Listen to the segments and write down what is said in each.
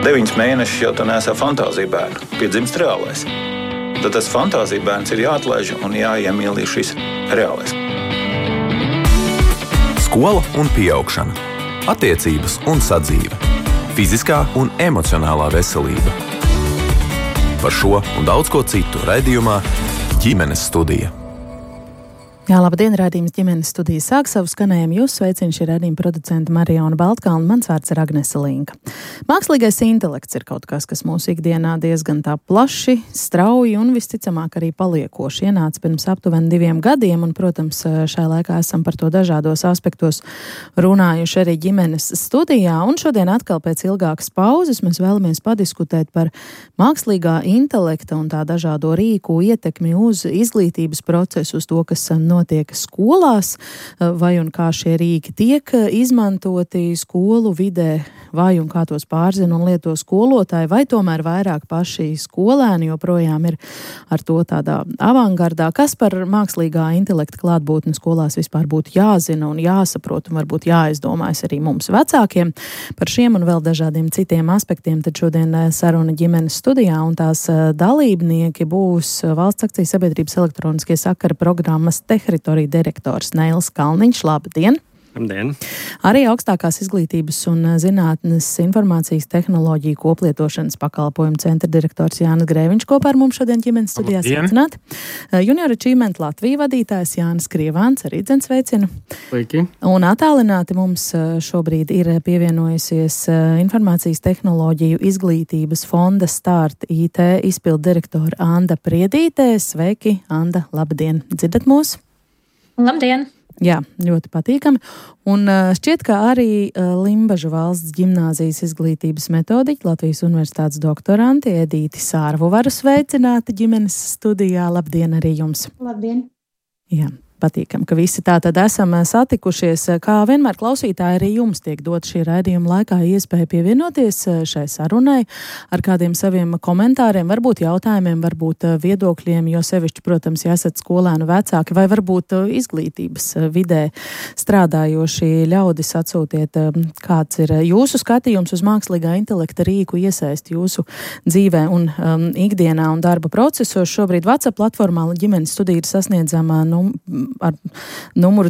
9 mēnešus jau tu nesā fantāzija bērnu, piedzimst reālais. Tad tas fantāzija bērns ir jāatlaiž un jāiemīlī šis reālais. Skola un pieaugšana, attiecības un sadzīve, fiziskā un emocionālā veselība. Par šo un daudz ko citu raidījumā Ģimenes studija. Jā, labdien, raidījums Ģimenes studija sāk savu skanējumu. Jūs sveicina šī raidījuma producenta Mariona Baltkalna, mans vārds ir Agnese Linka. Mākslīgais intelekts ir kaut kas, kas mūsu ikdienā diezgan tā plaši, strauji un visticamāk arī paliekoši ienāca pirms aptuveni 2 gadiem, un, protams, šai laikā esam par to dažādos aspektos runājuši arī Ģimenes studijā, un šodien atkal pēc ilgākas pauzes mēs vēlamies padiskutēt par mākslīgā intelekta un tā dažādo rīku ietekmi uz izglītības procesu, uz to, kas notiek skolās, vai un kā šie rīki tiek izmantoti skolu vidē, vai un kā tos pārzina un lieto skolotāji, vai tomēr vairāk paši skolēni joprojām ir ar to tādā avangardā. Kas par mākslīgā intelekta klātbūtni skolās vispār būtu jāzina un jāsaprot un varbūt jāizdomājas arī mums vecākiem. Par šiem un vēl dažādiem citiem aspektiem tad šodien saruna Ģimenes studijā, un tās dalībnieki būs Valsts akciju sabiedrības elektroniskie sakari programmas Tehritorija direktors Nēls Kalniņš. Labdien! Labdien! Arī augstākās izglītības un zinātnes informācijas tehnoloģiju koplietošanas pakalpojumu centra direktors Jānis Grēviņš kopā ar mums šodien Ģimenes studijā. Sveicināti! Junior Achievement Latvija vadītājs Jānis Krievāns, arī sveicinu. Sveiki! Un attālināti mums šobrīd ir pievienojusies informācijas tehnoloģiju izglītības fonda Start IT izpildu direktora Anda Priedītē. Sveiki, Anda! Labdien! Dzirdat mūs? Labdien! Jā, ļoti patīkami. Un šķiet, ka arī Limbažu valsts ģimnāzijas izglītības metodiķi Latvijas universitātes doktoranti Edīti Sārvu varu sveicināti Ģimenes studijā. Labdien arī jums! Labdien! Jā. Patīkam, ka visi tā tad esam satikušies. Kā vienmēr klausītāji, arī jums tiek dot šī raidījuma laikā iespēja pievienoties šai sarunai ar kādiem saviem komentāriem, varbūt jautājumiem, varbūt viedokļiem, jo sevišķi, protams, ja esat skolēnu vecāki vai varbūt izglītības vidē strādājoši ļaudis, atsūtiet, kāds ir jūsu skatījums uz mākslīgā intelekta rīku iesaist jūsu dzīvē un ikdienā un darba procesos. Šobrīd WhatsApp platformā Ģimenes studija ir sasniedzama ar numuru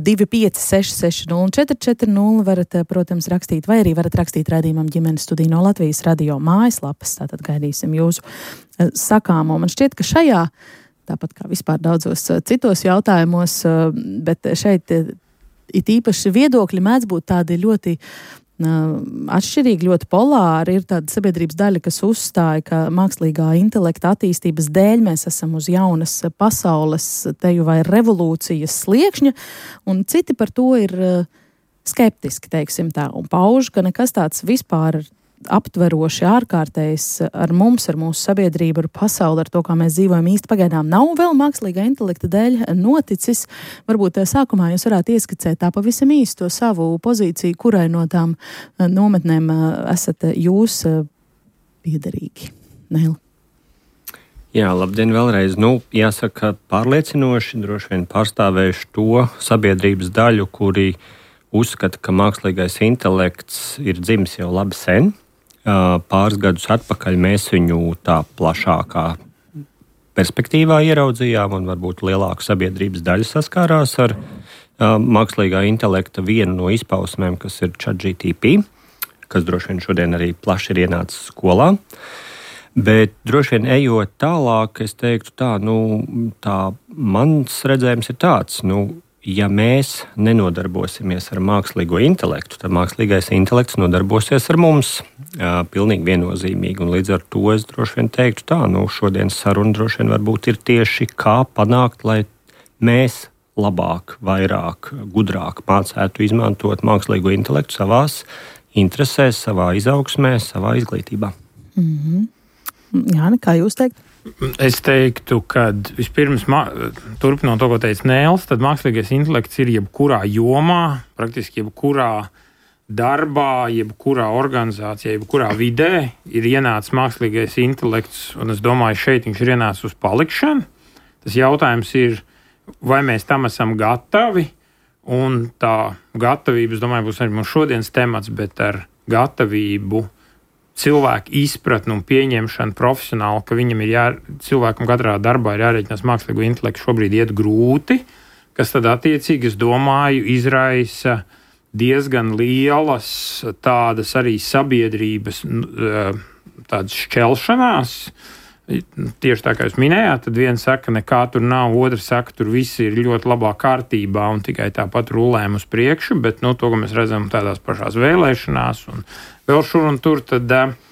256604440 varat, protams, rakstīt, vai arī varat rakstīt raidījumam Ģimenes studija no Latvijas radio mājaslapas, tātad gaidīsim jūsu sakāmo. Man šķiet, ka šajā, tāpat kā vispār daudzos citos jautājumos, bet šeit it īpaši viedokļi mēdz būt tādi ļoti atšķirīgi, ļoti polāri. Ir tāda sabiedrības daļa, kas uzstāja, ka mākslīgā intelekta attīstības dēļ mēs esam uz jaunas pasaules teju vai revolūcijas sliekšņa, un citi par to ir skeptiski, teiksim tā, un pauž, ka nekas tāds vispār aptveroši ārkārtējs ar mums, ar mūsu sabiedrību, ar pasauli, ar to, kā mēs dzīvojam īsti pagaidām nav vēl mākslīgā intelekta dēļ noticis. Varbūt sākumā jūs varētu ieskicēt tā pavisam īsti to savu pozīciju, kurai no tām nometnēm esat jūs piederīgi. Nēl. Jā, labdien vēlreiz. Jāsaka, pārliecinoši droši vien pārstāvējuši to sabiedrības daļu, kuri uzskata, ka mākslīgais intelekts ir dzimis jau labi sen. Pāris gadus atpakaļ mēs viņu tā plašākā perspektīvā ieraudzījām, un varbūt lielāka sabiedrības daļa saskārās ar mākslīgā intelekta vienu no izpausmēm, kas ir ChatGPT, kas droši vien šodien arī plaši ir ienācis skolā. Bet droši vien ejot tālāk, es teiktu tā, mans redzējums ir tāds, ja mēs nenodarbosimies ar mākslīgo intelektu, tad mākslīgais intelekts nodarbosies ar mums pilnīgi viennozīmīgi. Un līdz ar to es droši vien teiktu tā, šodienas saruna droši vien varbūt ir tieši kā panākt, lai mēs labāk, vairāk, gudrāk mācētu izmantot mākslīgo intelektu savās interesēs, savā izaugsmē, savā izglītībā. Jāni, kā jūs teikt? Es teiktu, ka vispirms, turpinot to, ko teica Nēls, tad mākslīgais intelekts ir jebkurā jomā, praktiski jebkurā darbā, jebkurā organizācijā, jebkurā vidē ir ienācis mākslīgais intelekts, un es domāju, šeit viņš ir ienācis uz palikšanu. Tas jautājums ir, vai mēs tam esam gatavi, un tā gatavība, es domāju, būs arī mūsu šodienas temats, bet ar gatavību cilvēku izpratni un pieņemšanu profesionāli, ka viņam cilvēkam katrā darbā ir jārēķinās mākslīgo intelektu, šobrīd iet grūti, kas tad attiecīgi, es domāju, izraisa diezgan lielas tādas arī sabiedrības tādas šķelšanās. Tieši tā kā jūs minējāt, tad viens saka, nekā tur nav, otrs saka, tur viss ir ļoti labā kārtībā un tikai tāpat rulējam uz priekšu, bet to, ko mēs redzam tādās pašās vēlēšanās un vēl šur un tur, tad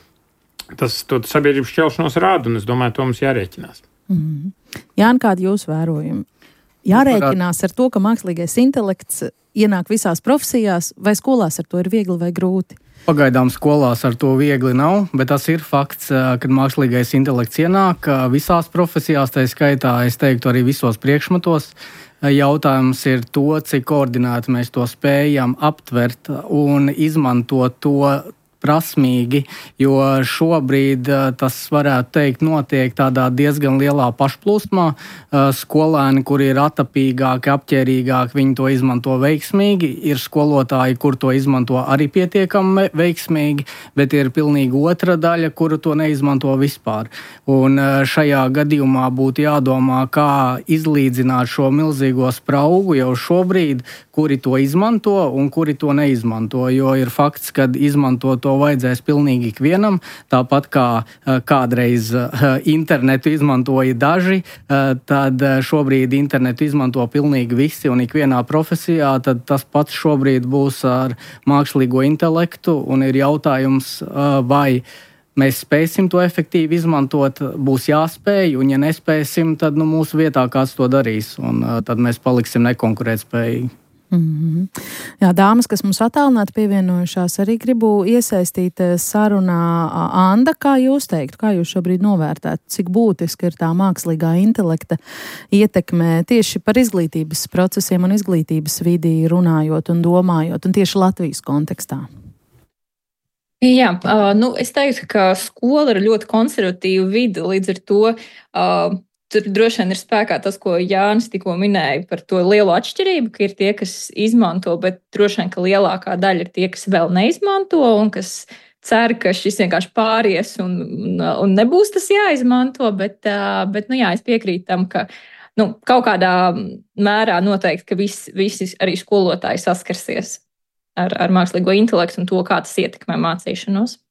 tas sabiedrības šķelšanos rāda, un es domāju, to mums jārēķinās. Jāni, kādi jūs vērojumi? Jārēķinās ar to, ka mākslīgais intelekts ienāk visās profesijās, vai skolās ar to ir viegli vai grūti? Pagaidām skolās ar to viegli nav, bet tas ir fakts, kad mākslīgais intelekts ienāk visās profesijās, tā skaitā, es teiktu, arī visos priekšmetos. Jautājums ir to, cik koordinēti mēs to spējam aptvert un izmantot to prasmīgi, jo šobrīd tas, varētu teikt, notiek tādā diezgan lielā pašplūsmā. Skolēni, kuri ir atapīgāki, apķērīgāki, viņi to izmanto veiksmīgi. Ir skolotāji, kur to izmanto arī pietiekami veiksmīgi, bet ir pilnīgi otra daļa, kuru to neizmanto vispār. Un šajā gadījumā būtu jādomā, kā izlīdzināt šo milzīgo spraugu jau šobrīd, kuri to izmanto un kuri to neizmanto, jo ir fakts, kad izmanto to vajadzēs pilnīgi ikvienam, tāpat kā kādreiz internetu izmantoja daži, tad šobrīd internetu izmanto pilnīgi visi un ikvienā profesijā, tad tas pats šobrīd būs ar mākslīgo intelektu un ir jautājums, vai mēs spēsim to efektīvi izmantot, būs jāspēj, un ja nespēsim, tad mūsu vietā kāds to darīs, un tad mēs paliksim nekonkurētspējīgi. Jā, dāmas, kas mums attālināti pievienojušās, arī gribu iesaistīt sarunā. Anda, kā jūs teiktu, kā jūs šobrīd novērtētu, cik būtiski ir tā mākslīgā intelekta ietekme tieši par izglītības procesiem un izglītības vidī runājot un domājot, un tieši Latvijas kontekstā? Jā, es teiktu, ka skola ir ļoti konservatīva vide, līdz ar to tur droši vien ir spēkā tas, ko Jānis tikko minēja par to lielo atšķirību, ka ir tie, kas izmanto, bet droši vien, ka lielākā daļa ir tie, kas vēl neizmanto un kas cer, ka šis vienkārši pāries un nebūs tas jāizmanto, bet jā, es piekrītu tam, ka kaut kādā mērā noteikti, ka visi arī skolotāji saskarsies ar mākslīgo intelektu un to, kā tas ietekmē mācīšanos.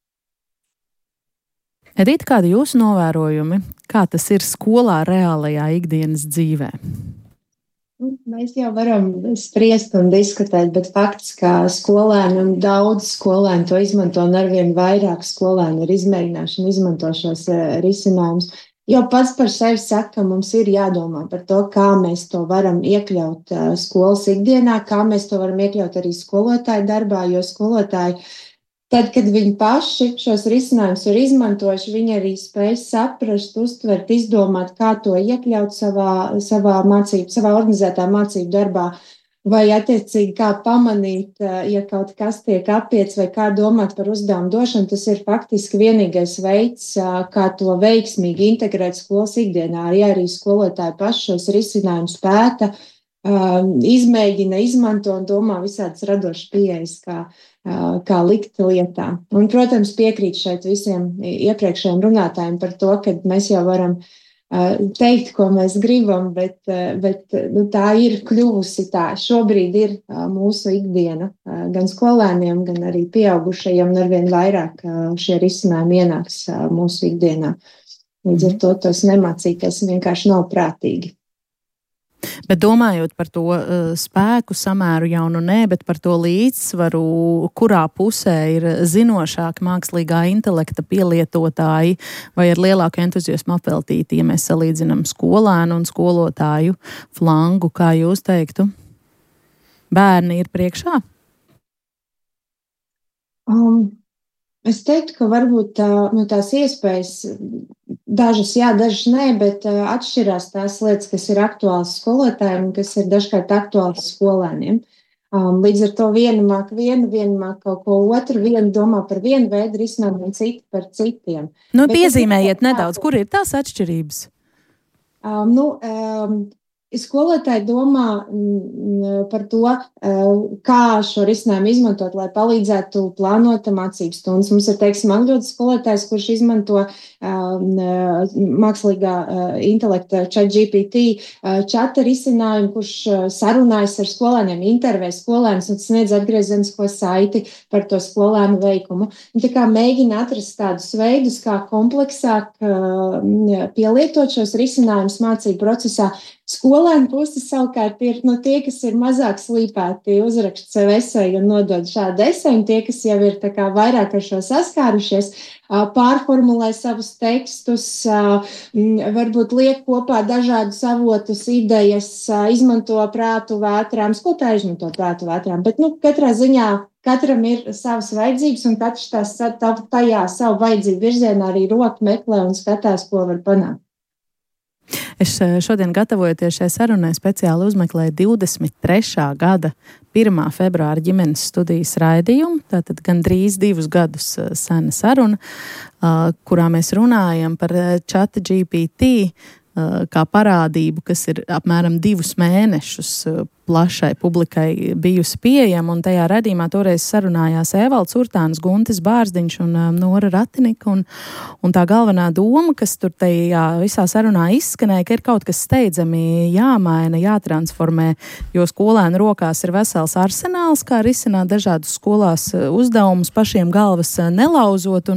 Edita, kādi jūsu novērojumi? Kā tas ir skolā reālajā ikdienas dzīvē? Mēs jau varam spriest un diskutēt, bet fakts, ka skolēni un daudz skolēni to izmanto un arvien vairāk skolēni ir izmēģinājuši un izmanto šos risinājumus. Jau pats par sevi saka, mums ir jādomā par to, kā mēs to varam iekļaut skolas ikdienā, kā mēs to varam iekļaut arī skolotāju darbā, jo skolotāji tad, kad viņi paši šos risinājumus ir izmantojuši, viņi arī spēj saprast, uztvert, izdomāt, kā to iekļaut savā organizētā mācību darbā, vai attiecīgi kā pamanīt, ja kaut kas tiek apiets, vai kā domāt par uzdevumu došanu. Tas ir faktiski vienīgais veids, kā to veiksmīgi integrēt skolas ikdienā. Arī skolotāji paši šos risinājumus pēta, izmēģina, izmanto un domā visādas radošas pieejas, kā likt lietā. Un, protams, piekrīt šeit visiem iepriekšējiem runātājiem par to, ka mēs jau varam teikt, ko mēs gribam, bet tā ir kļuvusi tā. Šobrīd ir mūsu ikdiena gan skolēniem, gan arī pieaugušajiem, un arvien vairāk šie risinājumi ienāks mūsu ikdienā. Līdz ar to tos nemācīties vienkārši nav prātīgi. Bet domājot par to spēku samēru jau nē, bet par to līdzsvaru, kurā pusē ir zinošāki mākslīgā intelekta pielietotāji vai ar lielāku entuziasmu apveltīti, ja mēs salīdzinām skolēnu un skolotāju flangu, kā jūs teiktu? Bērni ir priekšā? Es teiktu, ka varbūt tās iespējas dažas jā, dažas nē, bet atšķirās tās lietas, kas ir aktuāls skolotājiem un kas ir dažkārt aktuāls skolēniem. Līdz ar to viena māk kaut ko otru, viena domā par vienu veidu risinājumu un citi par citiem. Piezīmējiet nedaudz, kur ir tās atšķirības? skolotāji domā par to, kā šo risinājumu izmantot, lai palīdzētu plānot mācību stundas. Mums ir, teiksim, angļu skolotājs, kurš izmanto mākslīgā intelekta ChatGPT čata risinājumu, kurš sarunājas ar skolēniem, intervē skolēnus un sniedz atgriezenisko saiti par to skolēnu veikumu. Un tā kā mēģina atrast tādus veidus, kā kompleksāk pielietot šos risinājumus mācību procesā. Skolēnu puses savukārt ir tie, kas ir mazāk slīpēti, uzrakst sev eseju un nodod šādu eseju, un tie, kas jau ir tā kā vairāk ar šo saskārušies, pārformulē savus tekstus, varbūt liek kopā dažādus avotus, idejas, izmanto prātu vētrām, skolotāji izmanto prātu vētrām, bet katrā ziņā katram ir savas vajadzības, un katrs tajā savu vajadzību virzienā arī roku meklē un skatās, ko var panākt. Es šodien, gatavojoties šai sarunai, speciāli uzmeklēju 23. gada 1. februāra ģimenes studijas raidījumu, tātad gandrīz 2 gadus sena saruna, kurā mēs runājam par ChatGPT kā parādību, kas ir apmēram 2 mēnešus plašai publikai bijusi pieejama, un tajā radījumā toreiz sarunājās Evalds Urtāns, Guntis Bārziņš un Nora Ratinika, un tā galvenā doma, kas tur tajā visā sarunā izskanēja, ka ir kaut kas steidzami jāmaina, jātransformē, jo skolēnu rokās ir vesels arsenāls, kā risināt dažādus skolās uzdevumus, pašiem galvas nelauzot,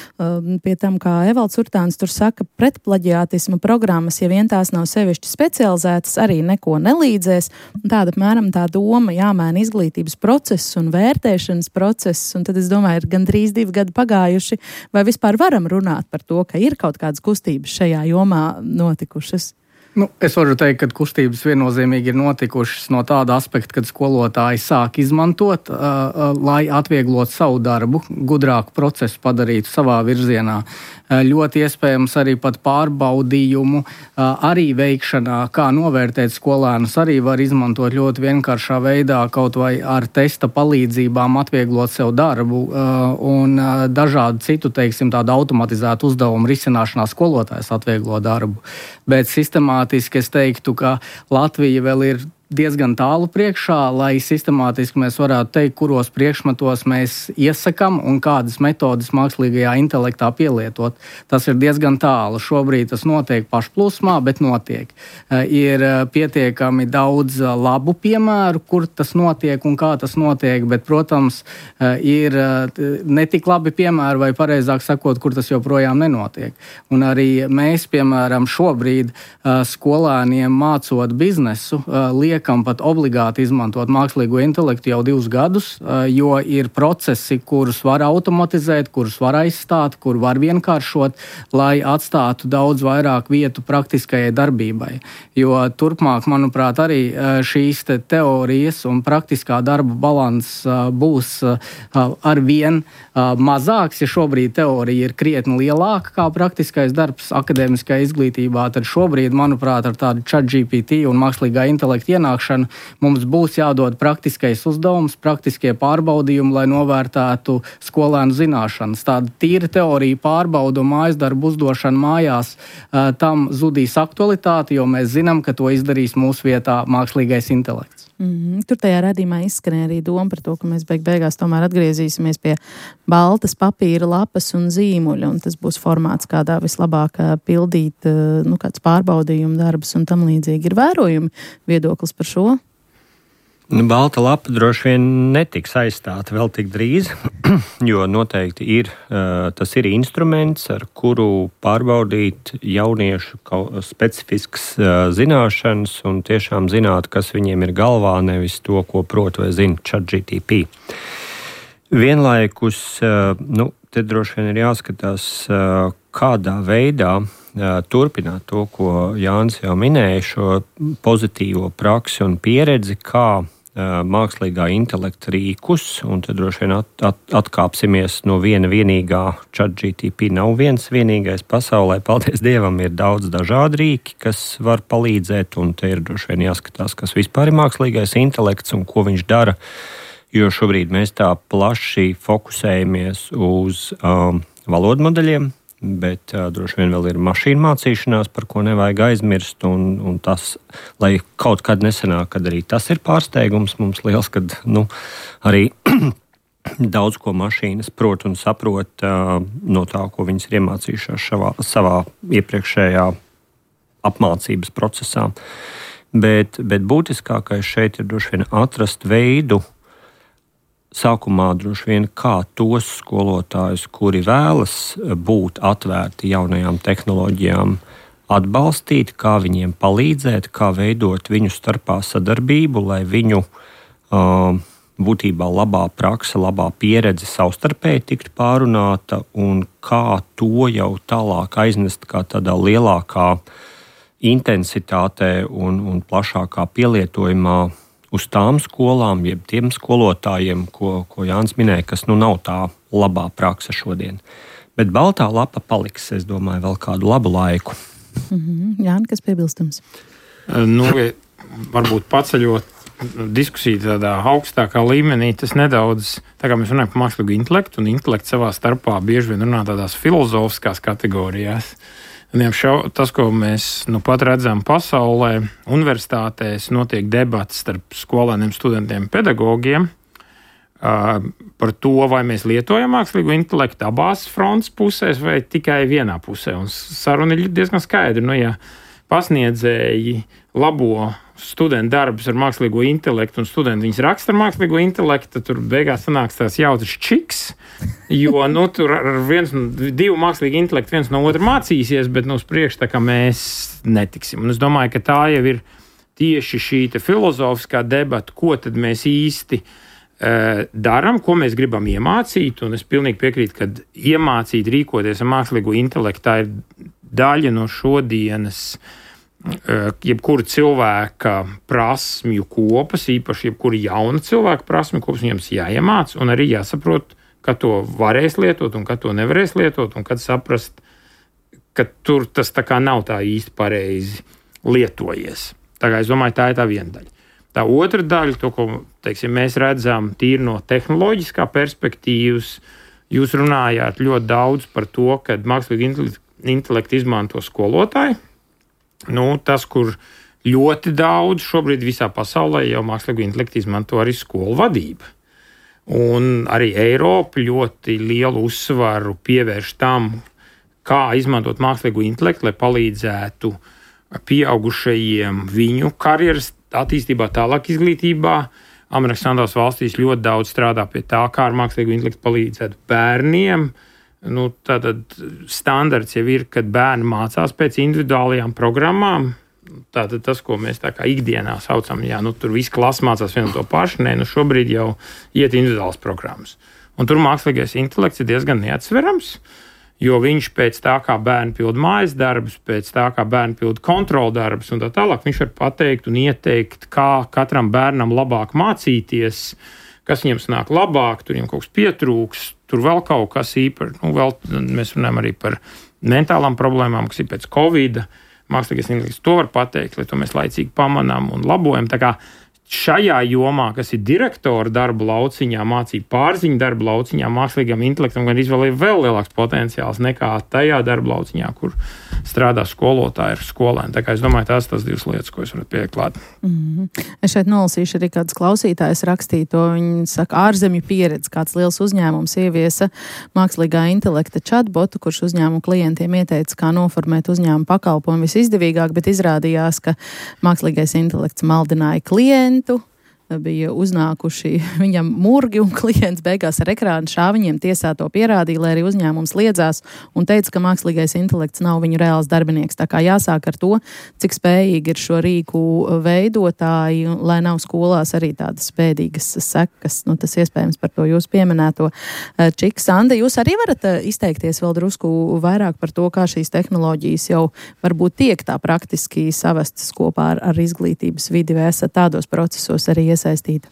un pie tam, kā Evalds Urtāns tur saka, pretplaģiātisma programmas, ja vien tās nav sevišķi specializētas, arī neko nelīdzēs, un tāda apmēram tā doma, jāmaina izglītības process un vērtēšanas process, un tad es domāju, ir gandrīz 2 gadi pagājuši, vai vispār varam runāt par to, ka ir kaut kādas kustības šajā jomā notikušas? Es varu teikt, ka kustības viennozīmīgi ir notikušas no tāda aspekta, kad skolotāji sāk izmantot, lai atvieglotu savu darbu, gudrāku procesu padarītu savā virzienā. Ļoti iespējams arī pat pārbaudījumu arī veikšanā, kā novērtēt skolēnus, arī var izmantot ļoti vienkāršā veidā, kaut vai ar testa palīdzībām atvieglot sev darbu un dažādu citu, teiksim, tādu automatizētu uzdevumu risināšanā skolotājs atvieglo darbu. Bet sistemātiski es teiktu, ka Latvija vēl ir diezgan tālu priekšā, lai sistemātiski mēs varētu teikt, kuros priekšmetos mēs iesakam un kādas metodas mākslīgajā intelektā pielietot. Tas ir diezgan tālu. Šobrīd tas notiek pašplūsmā, bet notiek. Ir pietiekami daudz labu piemēru, kur tas notiek un kā tas notiek, bet, protams, ir netik labi piemēri, vai pareizāk sakot, kur tas joprojām nenotiek. Un arī mēs, piemēram, šobrīd skolēniem mācot biznesu, liekam pat obligāti izmantot mākslīgo intelektu jau 2 gadus, jo ir procesi, kurus var automatizēt, kurus var aizstāt, kur var vienkāršot, lai atstātu daudz vairāk vietu praktiskajai darbībai. Jo turpmāk, manuprāt, arī šīs teorijas un praktiskā darba balanss būs arvien mazāks. Ja šobrīd teorija ir krietni lielāka kā praktiskais darbs akadēmiskajā izglītībā, tad šobrīd, manuprāt, ar tādu ChatGPT un mākslīgā intelekta ienākšanu mums būs jādod praktiskais uzdevums, praktiskie pārbaudījumi, lai novērtētu skolēnu zināšanas. Tāda tīra teorija pārbauda un mājas darbu uzdošana mājās, tam zudīs aktualitāte, jo mēs zinām, ka to izdarīs mūsu vietā mākslīgais intelekts. Tur tajā radījumā izskanēja arī doma par to, ka mēs beigās tomēr atgriezīsimies pie baltas papīra lapas un zīmuļa, un tas būs formāts, kādā vislabāk pildīt kāds pārbaudījumu darbus un tam līdzīgi. Ir vērojumi viedoklis par šo? Balta lapa droši vien netiks aizstāta vēl tik drīz, jo noteikti tas ir instruments, ar kuru pārbaudīt jauniešu specifiskas zināšanas un tiešām zināt, kas viņiem ir galvā, nevis to, ko prot vai zina ChatGPT. Vienlaikus, te droši vien ir jāskatās, kādā veidā turpināt to, ko Jānis jau minēja, šo pozitīvo praksi un pieredzi, kā mākslīgā intelekta rīkus, un tad droši vien atkāpsimies no viena vienīgā. ChatGPT nav viens vienīgais pasaulē. Paldies Dievam, ir daudz dažādu rīki, kas var palīdzēt, un te ir droši vien jāskatās, kas vispār ir mākslīgais intelekts un ko viņš dara, jo šobrīd mēs tā plaši fokusējamies uz valodu modeļiem. bet droši vien vēl ir mašīnu mācīšanās, par ko nevajag aizmirst. Un tas, lai kaut kad nesenāk, kad arī tas ir pārsteigums mums liels, kad arī daudz ko mašīnas prot un saprot no tā, ko viņas ir iemācījušās savā iepriekšējā apmācības procesā. Bet būtiskākais šeit ir droši vien atrast veidu, sākumā droši vien kā tos skolotājus, kuri vēlas būt atvērti jaunajām tehnoloģijām, atbalstīt, kā viņiem palīdzēt, kā veidot viņu starpā sadarbību, lai viņu būtībā labā prakse, labā pieredze savstarpēji tiktu pārunāta un kā to jau tālāk aiznest kā tādā lielākā intensitātē un plašākā pielietojumā uz tām skolām, jeb tiem skolotājiem, ko Jānis minēja, kas nav tā labā prakse šodien. Bet baltā lapa paliks, es domāju, vēl kādu labu laiku. Jāni, kas piebilstams? Varbūt paceļot diskusiju tādā augstākā līmenī, tas nedaudz, tā kā mēs runājam par mākslīgu intelektu, un intelekts savā starpā bieži vien runā tādās filozofiskās kategorijās. Tas, ko mēs pat redzam pasaulē, universitātēs notiek debats starp skolēniem, studentiem, pedagogiem par to, vai mēs lietojam mākslīgo intelektu abās frontes pusēs vai tikai vienā pusē. Un saruna ir diezgan skaidra. Ja pasniedzēji labo studentu darbus ar mākslīgo intelektu un studenti viņus raksta ar mākslīgo intelektu, tad tur beigās sanāks tās jautras čiks, jo tur ar divu mākslīgu intelektu viens no otra mācīsies, bet uz priekšu tā kā mēs netiksim. Un es domāju, ka tā jau ir tieši šī filozofiskā debata, ko tad mēs īsti darām, ko mēs gribam iemācīt, un es pilnīgi piekrītu, ka iemācīt rīkoties ar mākslīgo intelektu tā ir daļa no šodienas jebkura cilvēka prasmju kopas, īpaši jebkura jauna cilvēka prasmju kopas, viņam jāiemāc un arī jāsaprot, ka to varēs lietot un ka to nevarēs lietot, un kad saprast, ka tur tas tā kā nav tā īsti pareizi lietojies. Tā kā es domāju, tā ir tā viena daļa. Tā otra daļa, to, ko mēs redzam tīri no tehnoloģiskā perspektīvas, jūs runājāt ļoti daudz par to, ka mākslīgu intelektu izmanto skolotāji. Tas, kur ļoti daudz šobrīd visā pasaulē jau mākslīgo intelektu izmanto arī skolu vadība. Un arī Eiropa ļoti lielu uzsvaru pievērš tam, kā izmantot mākslīgo intelektu, lai palīdzētu pieaugušajiem viņu karjeras attīstībā, tālāk izglītībā. Amerikas Savienotās valstīs ļoti daudz strādā pie tā, kā ar mākslīgo intelektu palīdzēt bērniem. Tātad standarts jau ir, kad bērni mācās pēc individuālajām programmām. Tātad tas, ko mēs tā kā ikdienā saucam, tur viss klasa mācās vienu to pašu, šobrīd jau iet individuālas programmas. Un tur mākslīgais intelekts ir diezgan neatsverams, jo viņš pēc tā, kā bērni pild mājas darbus, pēc tā, kā bērni pild kontrolu darbus un tā tālāk, viņš var pateikt un ieteikt, kā katram bērnam labāk mācīties, kas viņiem sanāk labāk, tur viņiem kaut kas pietrūks, tur vēl kaut kas īpaši. Mēs runājam arī par mentālām problēmām, kas ir pēc Covid. Mākslīgais intelekts to var pateikt, lai to mēs laicīgi pamanām un labojam. Tā kā šajā jomā, kas ir direktora darba lauciņā, mācību pārziņu darba lauciņā, mākslīgam intelektam gan izvēlēt vēl lielāks potenciāls nekā tajā darba lauciņā, kur strādā skolotāji ar skolēnu. Tā kā es domāju, tās divas lietas, ko es varu pieklāt. Es šeit nolasīšu arī kāds klausītājs rakstīto. Viņi saka, ārzemju pieredze, kāds liels uzņēmums ieviesa mākslīgā intelekta chatbotu, kurš uzņēmumu klientiem ieteica, kā noformēt uzņēmumu pakalpojumu visizdevīgāk, bet izrādījās, ka mākslīgais intelekts maldināja klientu. Bija uznākuši viņam murgi, un klients beigās ar ekrānu šāviņiem tiesāto pierādīja, lai arī uzņēmums liedzās un teica, ka mākslīgais intelekts nav viņu reāls darbinieks. Tā kā jāsāk ar to, cik spējīgi ir šo rīku veidotāji, lai nav skolās arī tādas bēdīgas sekas. Tas iespējams par to jūs pieminēto čiks. Anda, jūs arī varat izteikties vēl drusku vairāk par to, kā šīs tehnoloģijas jau varbūt tiek tā praktiski savestas kopā ar izglītības vidi, vai esat tādos procesos arī iesaistīta?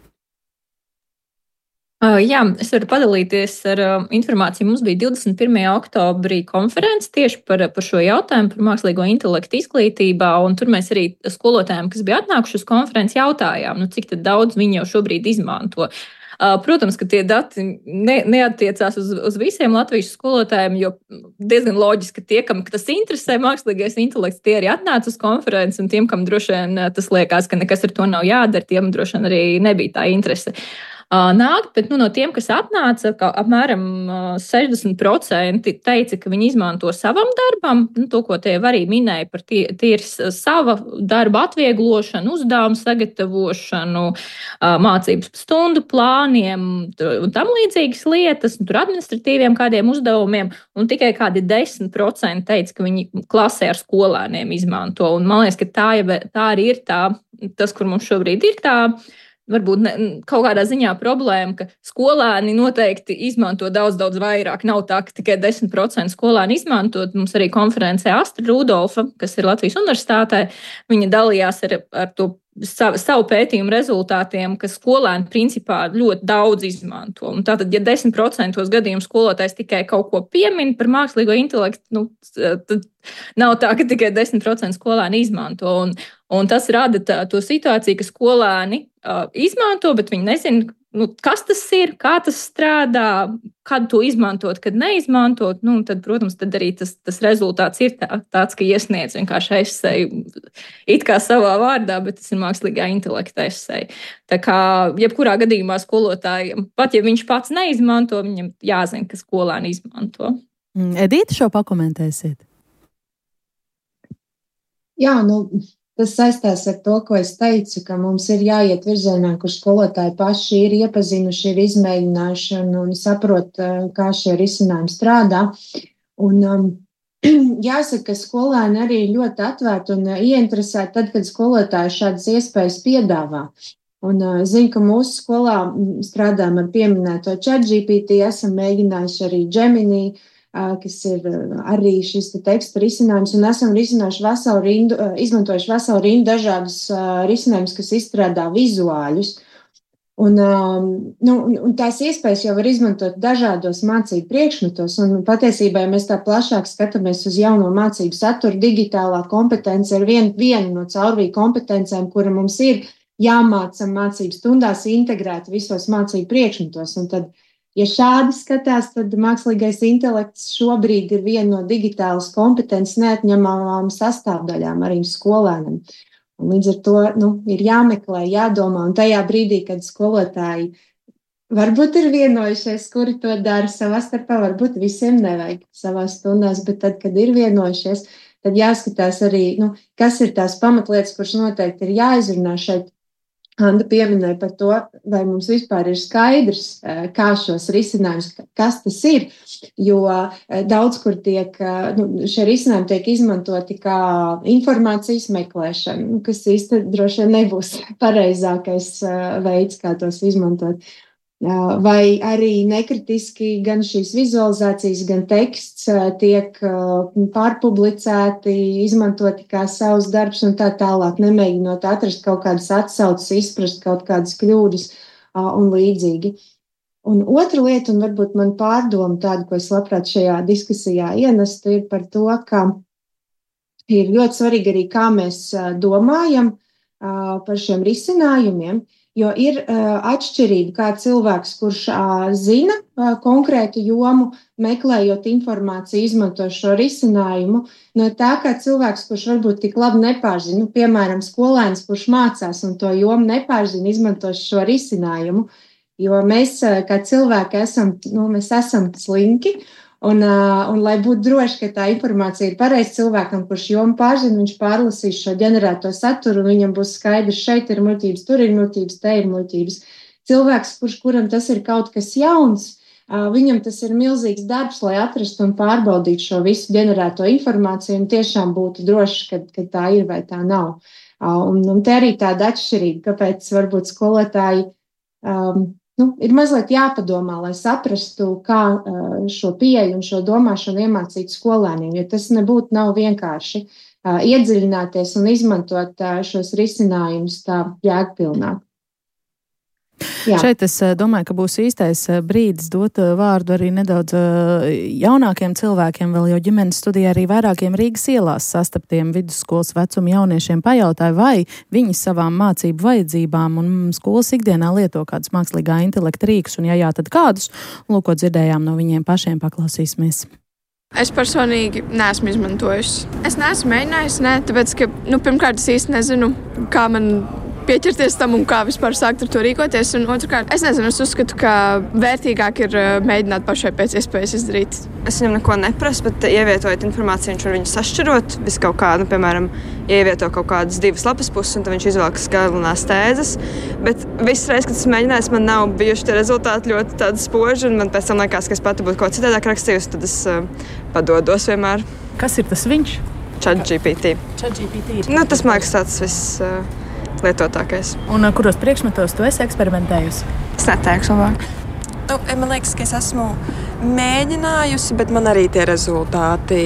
Jā, es varu padalīties ar informāciju. Mums bija 21. oktobrī konference tieši par šo jautājumu, par mākslīgo intelektu izglītībā, un tur mēs arī skolotājiem, kas bija atnākuši uz konferenci, jautājām, cik tad daudz viņi jau šobrīd izmanto. Protams, ka tie dati neattiecās uz visiem latviešu skolotājiem, jo diezgan loģiski, ka tie, kam tas interesē, mākslīgais intelekts, tie arī atnāca uz konferenci, un tiem, kam droši vien tas liekas, ka nekas ar to nav jādara, tiem droši vien arī nebija tā interese. Nākt, bet no tiem, kas atnāca, apmēram 60% teica, ka viņi izmanto savam darbam, to, ko tie arī minēja par tīri sava darba atvieglošanu, uzdevumu sagatavošanu, mācības stundu plāniem un tam līdzīgas lietas, tur administratīviem kādiem uzdevumiem, un tikai kādi 10% teica, ka viņi klasē ar skolēniem izmanto. Un man liekas, ka tā arī ir tas, kur mums šobrīd ir tā, varbūt kaut kādā ziņā problēma, ka skolēni noteikti izmanto daudz vairāk. Nav tā, ka tikai 10% skolēni izmanto. Mums arī konferencē Astra Rudolfa, kas ir Latvijas universitātē, viņa dalījās ar to savu pētījumu rezultātiem, ka skolēni principā ļoti daudz izmanto. Un tātad, ja 10% gadījumu skolotājs tikai kaut ko piemin par mākslīgo intelektu, tad nav tā, ka tikai 10% skolēni izmanto. Un tas rada to situāciju, ka skolēni izmanto, bet viņi nezina, kas tas ir, kā tas strādā, kad to izmantot, kad neizmantot. Tad, protams, arī tas rezultāts ir tāds, ka iesniedz vienkārši eseju it kā savā vārdā, bet tas ir mākslīgā intelekta eseja. Tā kā jebkurā gadījumā skolotājiem, pat ja viņš pats neizmanto, viņam jāzina, ka skolēni izmanto. Edīte, šo pakomentēsiet? Jā, tas saistās ar to, ko es teicu, ka mums ir jāiet virzienā, kur skolotāji paši ir iepazinuši, ir izmēģinājuši un saprot, kā šie risinājumi strādā. Un jāsaka, ka skolēni arī ļoti atvērti un ieinteresēti tad, kad skolotāji šādas iespējas piedāvā. Un zinu, ka mūsu skolā strādājam ar pieminēto ChatGPT, esam mēģinājuši arī Gemini, kas ir arī šis teksta risinājums, un esam izmantojuši veselu rindu dažādus risinājumus, kas izstrādā vizuāļus. Un tās iespējas jau var izmantot dažādos mācību priekšmetos, un patiesībā, ja mēs tā plašāk skatāmies uz jauno mācību saturu, digitālā kompetence ir viena no caurvīju kompetencēm, kura mums ir jāmāca mācību stundās integrēt visos mācību priekšmetos, un tad ja šādi skatās, tad mākslīgais intelekts šobrīd ir viena no digitālas kompetences neatņemamām sastāvdaļām arī skolēniem. Un līdz ar to ir jāmeklē, jādomā, un tajā brīdī, kad skolotāji varbūt ir vienojušies, kuri to dara savā starpā, varbūt visiem nevajag savās stundās, bet tad, kad ir vienojušies, tad jāskatās arī, kas ir tās pamatlietas, kuras noteikti ir jāizrunā šeit. Anda pieminēja par to, vai mums vispār ir skaidrs, kā šos risinājumus, kas tas ir, jo daudz kur šie risinājumi tiek izmantoti kā informācijas meklēšana, kas īsti droši vien nebūs pareizākais veids, kā tos izmantot. Vai arī nekritiski gan šīs vizualizācijas, gan teksts tiek pārpublicēti, izmantoti kā savs darbs un tā tālāk, nemēģinot atrast kaut kādas atsauces, izprast kaut kādas kļūdas un līdzīgi. Un otra lieta, un varbūt man pārdoma tāda, ko es labprāt šajā diskusijā ienestu, ir par to, ka ir ļoti svarīgi arī, kā mēs domājam par šiem risinājumiem, jo ir atšķirība, kā cilvēks, kurš zina konkrētu jomu, meklējot informāciju, izmanto šo risinājumu, no tā, kā cilvēks, kurš varbūt tik labi nepārzina, piemēram, skolēns, kurš mācās un to jomu nepārzina, izmanto šo risinājumu, jo mēs kā cilvēki esam slinki, un lai būtu droši, ka tā informācija ir pareiza cilvēkam, kurš jomu pārzina, viņš pārlasīs šo ģenerēto saturu, un viņam būs skaidrs, šeit ir muļķības, tur ir muļķības, te ir muļķības. Cilvēks, kuram tas ir kaut kas jauns, viņam tas ir milzīgs darbs, lai atrastu un pārbaudītu šo visu ģenerēto informāciju, un tiešām būtu droši, ka tā ir vai tā nav. Un te arī tāda atšķirība, kāpēc varbūt skolotāji ir mazliet jāpadomā, lai saprastu, kā šo pieeju un šo domāšanu iemācīt skolēniem, jo tas nav vienkārši iedziļināties un izmantot šos risinājumus tā jēgpilnāk. Jā. Šeit es domāju, ka būs īstais brīdis dot vārdu arī nedaudz jaunākiem cilvēkiem. Vēl jau ģimenes studijā arī vairākiem Rīgas ielās sastaptiem vidusskolas vecuma jauniešiem pajautāja, vai viņi savām mācību vajadzībām un skolas ikdienā lieto kādus mākslīgā intelekta rīkus, un ja jā, tad kādus. Lūk, ko dzirdējām no viņiem pašiem, paklausīsimies. Es personīgi neesmu izmantojusi. Es neesmu mēģinājusi, tāpēc, ka, pirmkārt, es īsti nezinu, kā man pieķerties tam un kā vispār sākt ar to rīkoties. Un otrkārt, es nezinu, es uzskatu, ka vērtīgāk ir mēģināt pašai pēc iespējas izdarīt. Es viņam neko neprasu, bet ievietojot informāciju, viņš var viņu sašķirot. Visu kaut kādu, piemēram, ievieto kaut kādas 2 lapas puses, un tad viņš izvelkas galvenās tēzes. Bet visas reizes, kad es mēģināju, man nav bijuši tie rezultāti ļoti tādi spoži, un man pēc tam liekas, ka es pati būtu kaut citādāk rakstījusi, tad es padodos vienmēr. Kas ir tas viņš? ChatGPT. Tas man liekas tāds viss lietotākais. Un kuros priekšmetos tu esi eksperimentējusi? Es neteikšu labāk. Man liekas, ka es esmu mēģinājusi, bet man arī tie rezultāti,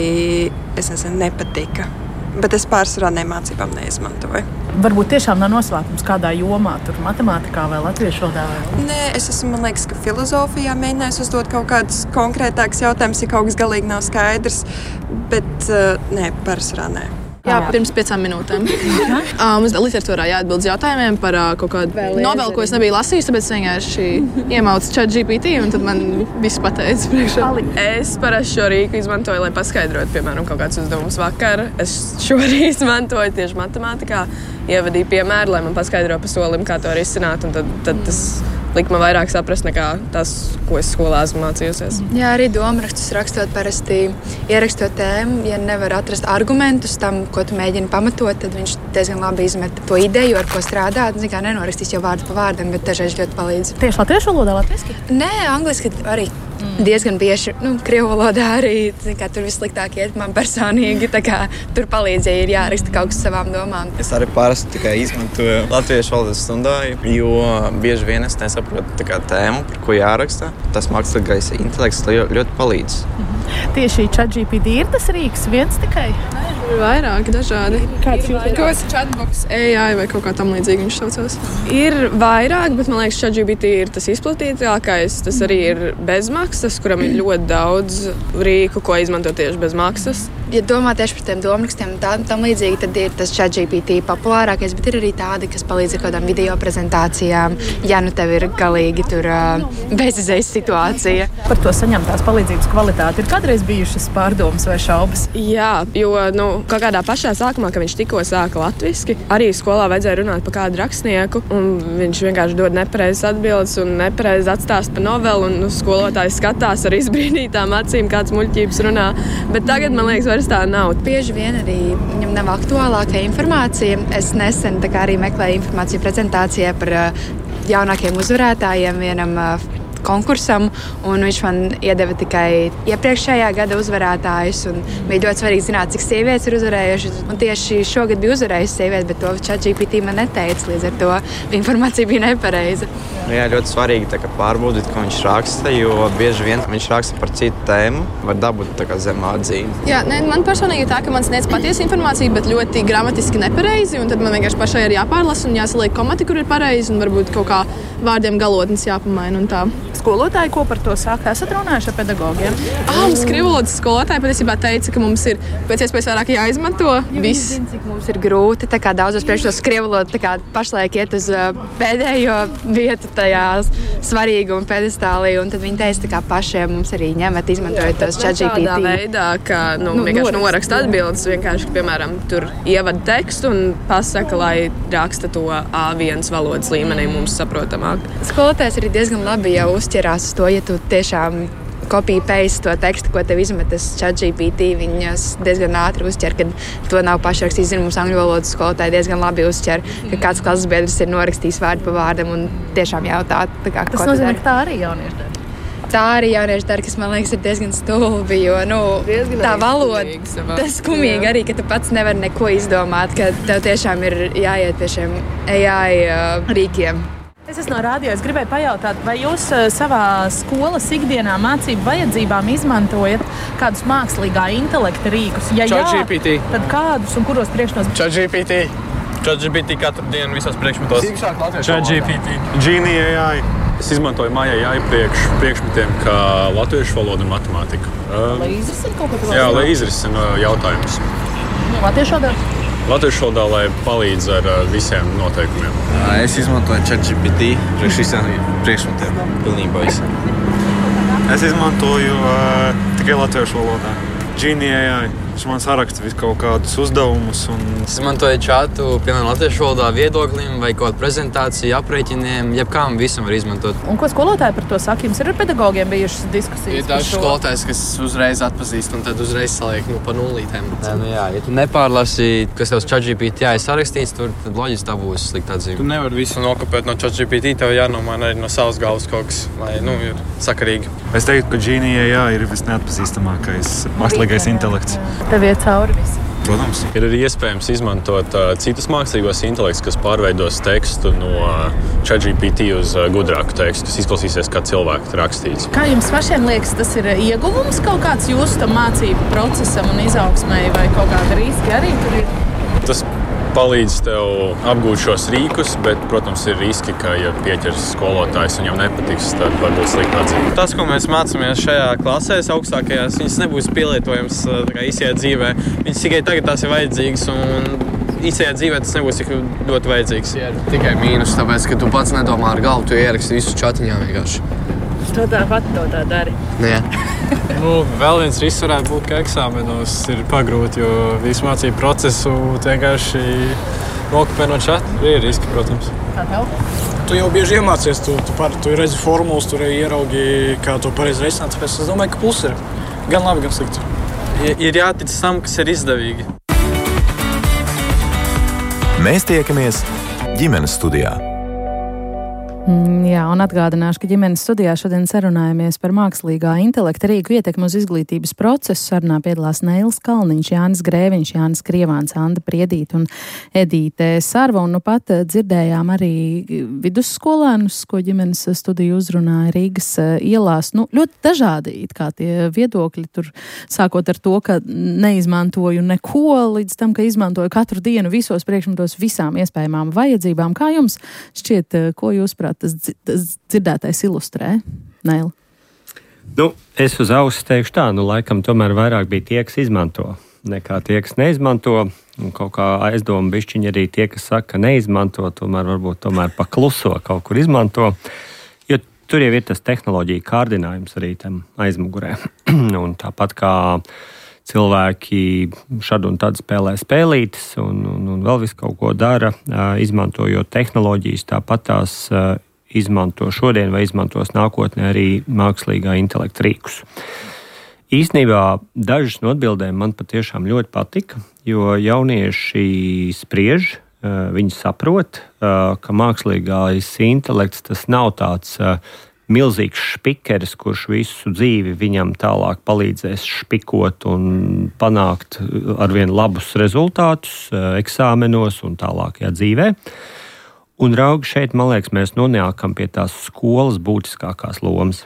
nepatika. Bet es pārsvarā nemācībām neizmantoju. Varbūt tiešām nav noslēpums kādā jomā, tur matemātikā vai latviešu valodā? Nē, es esmu, man liekas, ka filozofijā mēģinājusi uzdot kaut kādus konkrētākus jautājumus, ja kaut kas galīgi nav skaidrs, bet pārsvarā nē. Jā, pirms 5 minūtēm. Mums literatūrā jāatbild jautājumiem par kaut kādu novelu, ko es nebiju lasījis, tāpēc es vienkārši iemaucu ChatGPT, un tad man viss pateica priekšā. Es parasti šo rīku izmantoju, lai paskaidrotu, piemēram, kaut kādus uzdevumus vakar. Es šo arī izmantoju tieši matemātikā, ievadīju piemēru, lai man paskaidro pa solim, kā to risināt, un tad tas lika man vairāk saprast nekā tas, ko es skolā esmu mācījusies. Jā, arī domrakstus rakstot parasti ierakstot tēmu, ja nevar atrast argumentus tam, ko tu mēģini pamatot, tad viņš diezgan labi izmet to ideju, ar ko strādāt. Kā nenorakstīs jau vārdu pa vārdam, bet dažreiz ļoti palīdz. Tieši latviešu valodā, latviski? Nē, angliski arī. Diezgan bieži, krievu valodā arī, tur vissliktāk iet man personīgi, tur palīdz, ja ir jāraksta kaut kas savām domām. Es arī parasti tikai izmantoju latviešu valodas stundā, jo bieži vien es nesaprotu tēmu, par ko jāraksta. Tas mākslīgais intelekts ļoti palīdz. Tieši ChatGPT ir tas rīks viens tikai? Nē, ir vairāki dažādi. Kāds jūs ir? Kāds chatbox AI vai kaut kā tam līdzīgi viņš saucās? Ir vairāk, bet man liekas, ChatGPT ir tas izplatītākais. Tas arī ir bezmaksas, kuram ir ļoti daudz rīku, ko izmanto tieši bez maksas. Ja domā tieši par tiem domrakstiem un tam līdzīgi, tad ir tas ChatGPT populārākais, bet ir arī tādi, kas palīdz ar kādām video prezentācijām, ja tev ir galīgi tur bezizējas situācija. Par to saņemtās palīdzības kvalitāti ir kādreiz bijušas pārdomas vai šaubas? Jā, jo kaut kādā pašā sākumā, kad viņš tikko sāka latviski, arī skolā vajadzēja runāt par kādu rakstnieku, un viņš vienkārši dod nepareizas atbildes un nepareizi atstāst pa novelu, un skolotājs skatās ar izbrīnītām acīm, kāds muļķības runā. Bet tagad, man liekas, vairs tā nav. Bieži vien arī viņam nav aktuālākā informācija. Es nesen arī meklēju informāciju prezentācijā par jaunākiem uzvarētājiem vienam konkursam, un viņš man iedeva tikai iepriekšējā gada uzvarētājus, un bija ļoti svarīgi zināt, cik sievietes ir uzvarējušas. Un tieši šogad bija uzvarējusi sieviete, bet to ChatGPT man neteica, līdz ar to informācija bija nepareiza. Jā, ļoti svarīgi pārbaudīt, ko viņš raksta, jo bieži vien viņš raksta par citu tēmu, var dabūt zem atzīmi. Jā, man personīgi ir tā, ka man sniedz patiesa informācija, bet ļoti gramatiski nepareizi, un tad man vienkārši pašai ir jāpārlasa un jāsaliek komati, kur ir pareizi, un varbūt kaut kā vārdiem galotnes jāpamaina un tā. Skolotāji, ko par to saka? Esat runājuši ar pedagogiem? Mums krievvalodas skolotāji patiesībā teica, ka mums ir pēc iespējas vairāk jāizmanto viss. Cik mums ir grūti, daudzos priekšmetos krievvaloda pašlaik iet uz pēdējo vietu tajā svarīguma pedestālī, un tad viņi teica, pašiem mums arī ņemat, izmantojot tos ChatGPT. Tādā veidā, ka vienkārši noraksta atbildes, vienkārši, piemēram, tur ievada tekstu un pasaka, lai raksta to A1 valodas līmenī mums saprotamāk. Skolotājs arī diezgan labi jau uzķerās uz to, ja tu tiešām copy-paste to tekstu, ko tev izmetas ChatGPT, viņas diezgan ātri uzķer, kad to nav pašrakstījis. Mums angļu valodas skolotāji diezgan labi uzķer, ka kāds klases biedrs ir norakstījis vārdu pa vārdam un tiešām jautā, Tas nozīmē, ka tā arī jaunieši dara. Tā arī jaunieši dara, kas man liekas ir diezgan stulbi, jo tā valoda, tas skumīgi arī, ka tu pats nevari neko izdomāt, ka tev tiešām ir jāiet pie šiem AI rīkiem. Es esmu no radio. Es gribēju pajautāt, vai jūs savā skolas ikdienā mācību vajadzībām izmantojat kādus mākslīgā intelekta rīkus? Ja ChatGPT. Jā, tad kādus un kuros priekšnos? ChatGPT. ChatGPT katru dienu visās priekšmetos. ChatGPT. Genie AI. Es izmantoju Maija AI priekšmetiem kā latviešu valodu un matemātiku. Lai izrisina kaut ko tādu? Jā, lai izrisina jautājumus. Latviešu valodā? Latviešu valodā, lai palīdz ar visiem noteikumiem. Es izmantoju ChatGPT priekš visiem priekšmetiem. Pilnībā visiem. Es izmantoju tikai latviešu valodā. Genie AI. Viņš man saraksta visu kaut kādus uzdevumus. Es izmantoju čatu, piemēram, latviešu valodā viedoklim vai kaut kādu prezentāciju, aprēķiniem, jebkām visam var izmantot. Un ko skolotāji par to saka? Jums ir ar pedagogiem bijušas diskusijas? Ir daži skolotājs, kas uzreiz atpazīst un tad uzreiz saliek pa nullītēm. Jā, ja tu nepārlasi, kas tev uz ChatGPT ir sarakstīts, tad loģiski tā būs slikta atzīme. Tu nevari visu nokopēt no ChatGPT, tev jānomaina arī no savas galvas kaut kas, lai ir sakarīgi. Es teiktu, ka Genie AI ir visneatpazīstamākais mākslīgais intelekts. Tev iet cauri visu. Protams. Ir arī iespējams izmantot citus mākslīgos intelektus, kas pārveidos tekstu no ChatGPT uz gudrāku tekstu, kas izklausīsies kā cilvēka rakstīts. Kā jums pašiem liekas, tas ir ieguvums kaut kāds jūsu tam mācību procesam un izaugsmai vai kaut kāda riski arī tur ir? Tas palīdz tev apgūt šos rīkus, bet, protams, ir riski, ka, ja pieķers skolotājs un viņam nepatiks, tad var būt slikta atzīme. Tas, ko mēs mācāmies šajā klasēs, augstākajās, viņas nebūs pielietojams īsajā dzīvē. Viņas tikai tagad tās ir vajadzīgas, un īsajā dzīvē tas nebūs tik ļoti vajadzīgs. Jā, tikai mīnus, tāpēc, ka tu pats nedomā ar galvu, tu ieraksti visu čatiņā vienkārši. Tu tāpat to tā dari. Jā. Vēl viens risks varētu būt, ka eksāmenos ir pagrūti, jo visu mācību procesu vienkārši nokopē no čata. Ir riski, protams. Kā tev? Tu jau bieži iemācies, tu redzi formulas, tu ieraugi, kā to pareizi risināt. Tāpēc es domāju, ka plus ir gan labi, gan slikti. Ir jātic tam, kas ir izdevīgi. Mēs tiekamies ģimenes studijā. Jā, un atgādināšu, ka ģimenes studijā šodien sarunājamies par mākslīgā intelekta rīku ietekmi uz izglītības procesu. Sarunā piedalās Neilis Kalniņš, Jānis Grēviņš, Jānis Krievāns, Anda Priedīte un Edīte Sarva. Un nu pat dzirdējām arī vidusskolēnus, ko ģimenes studija uzrunāja Rīgas ielās. Ļoti dažādi kā tie viedokļi tur, sākot ar to, ka neizmantoju neko, līdz tam, ka izmantoju katru dienu visos priekšmetos visām iespējamām vajadzībām. Kā jums šķiet, ko jūs prāt tas dzirdētais ilustrē, Neil? Es uz ausis teikšu tā, laikam tomēr vairāk bija tie, kas izmanto, nekā tie, kas neizmanto. Un kaut kā aizdoma bišķiņi arī tie, kas saka, ka neizmanto, varbūt pakluso kaut kur izmanto. Jo tur jau ir tas tehnoloģija kārdinājums arī tam aizmugurē. Un tāpat kā cilvēki šad un tad spēlē spēlītes un vēl visu kaut ko dara, izmantojot tehnoloģijas, tāpat tās izmanto šodien vai izmantos nākotnē arī mākslīgā intelekta rīkus. Īsnībā dažas no atbildēm man patiešām ļoti patika, jo jaunieši spriež, viņi saprot, ka mākslīgais intelekts tas nav tāds milzīgs špikeris, kurš visu dzīvi viņam tālāk palīdzēs špikot un panākt arvien labus rezultātus eksāmenos un tālākajā dzīvē. Un raugi šeit, man liekas, mēs nonākam pie tās skolas būtiskākās lomas.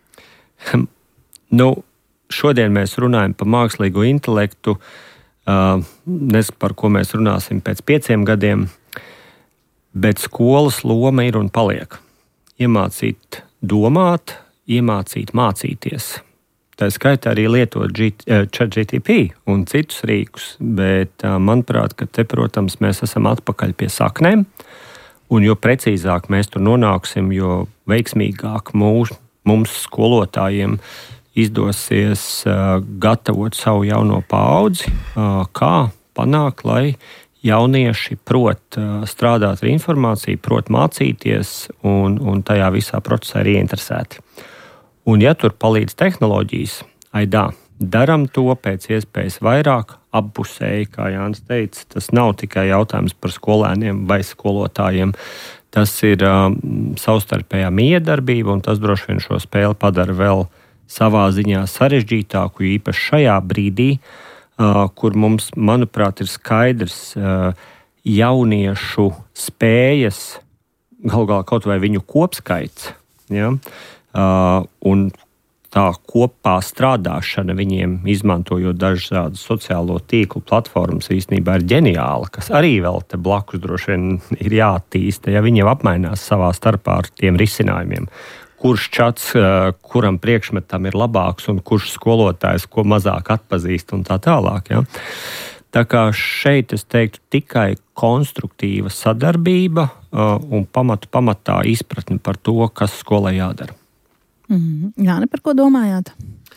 Šodien mēs runājam par mākslīgo intelektu, nezinu, par ko mēs runāsim pēc 5 gadiem, bet skolas loma ir un paliek. Iemācīt domāt, iemācīt mācīties. Tā skaitā arī lietot ChatGPT un citus rīkus, bet manuprāt, ka te, protams, mēs esam atpakaļ pie saknēm, un jo precīzāk mēs tur nonāksim, jo veiksmīgāk mums skolotājiem izdosies gatavot savu jauno paudzi, kā panākt, lai jaunieši prot strādāt ar informāciju, prot mācīties un tajā visā procesā ir ieinteresēti. Un ja tur palīdz tehnoloģijas, daram to pēc iespējas vairāk, appusēji, kā Jānis teica, tas nav tikai jautājums par skolēniem vai skolotājiem, tas ir savstarpējā miedarbība, un tas droši vien šo spēli padara vēl savā ziņā sarežģītāku, īpaši šajā brīdī, kur mums, manuprāt, ir skaidrs jauniešu spējas, galu galā kaut vai viņu kopskaits, ja? Un tā kopā strādāšana viņiem, izmantojot dažādas sociālo tīklu platformas, īstenībā ir ģeniāla, kas arī vēl te blakus droši vien ir jāattīsta, ja viņiem apmainās savā starpā ar tiem risinājumiem. Kurš čats, kuram priekšmetam ir labāks un kurš skolotājs, ko mazāk atpazīst un tā tālāk. Ja? Tā kā šeit es teiktu tikai konstruktīva sadarbība un pamatā izpratne par to, kas skolai jādara. Jāni, par ko domājāt?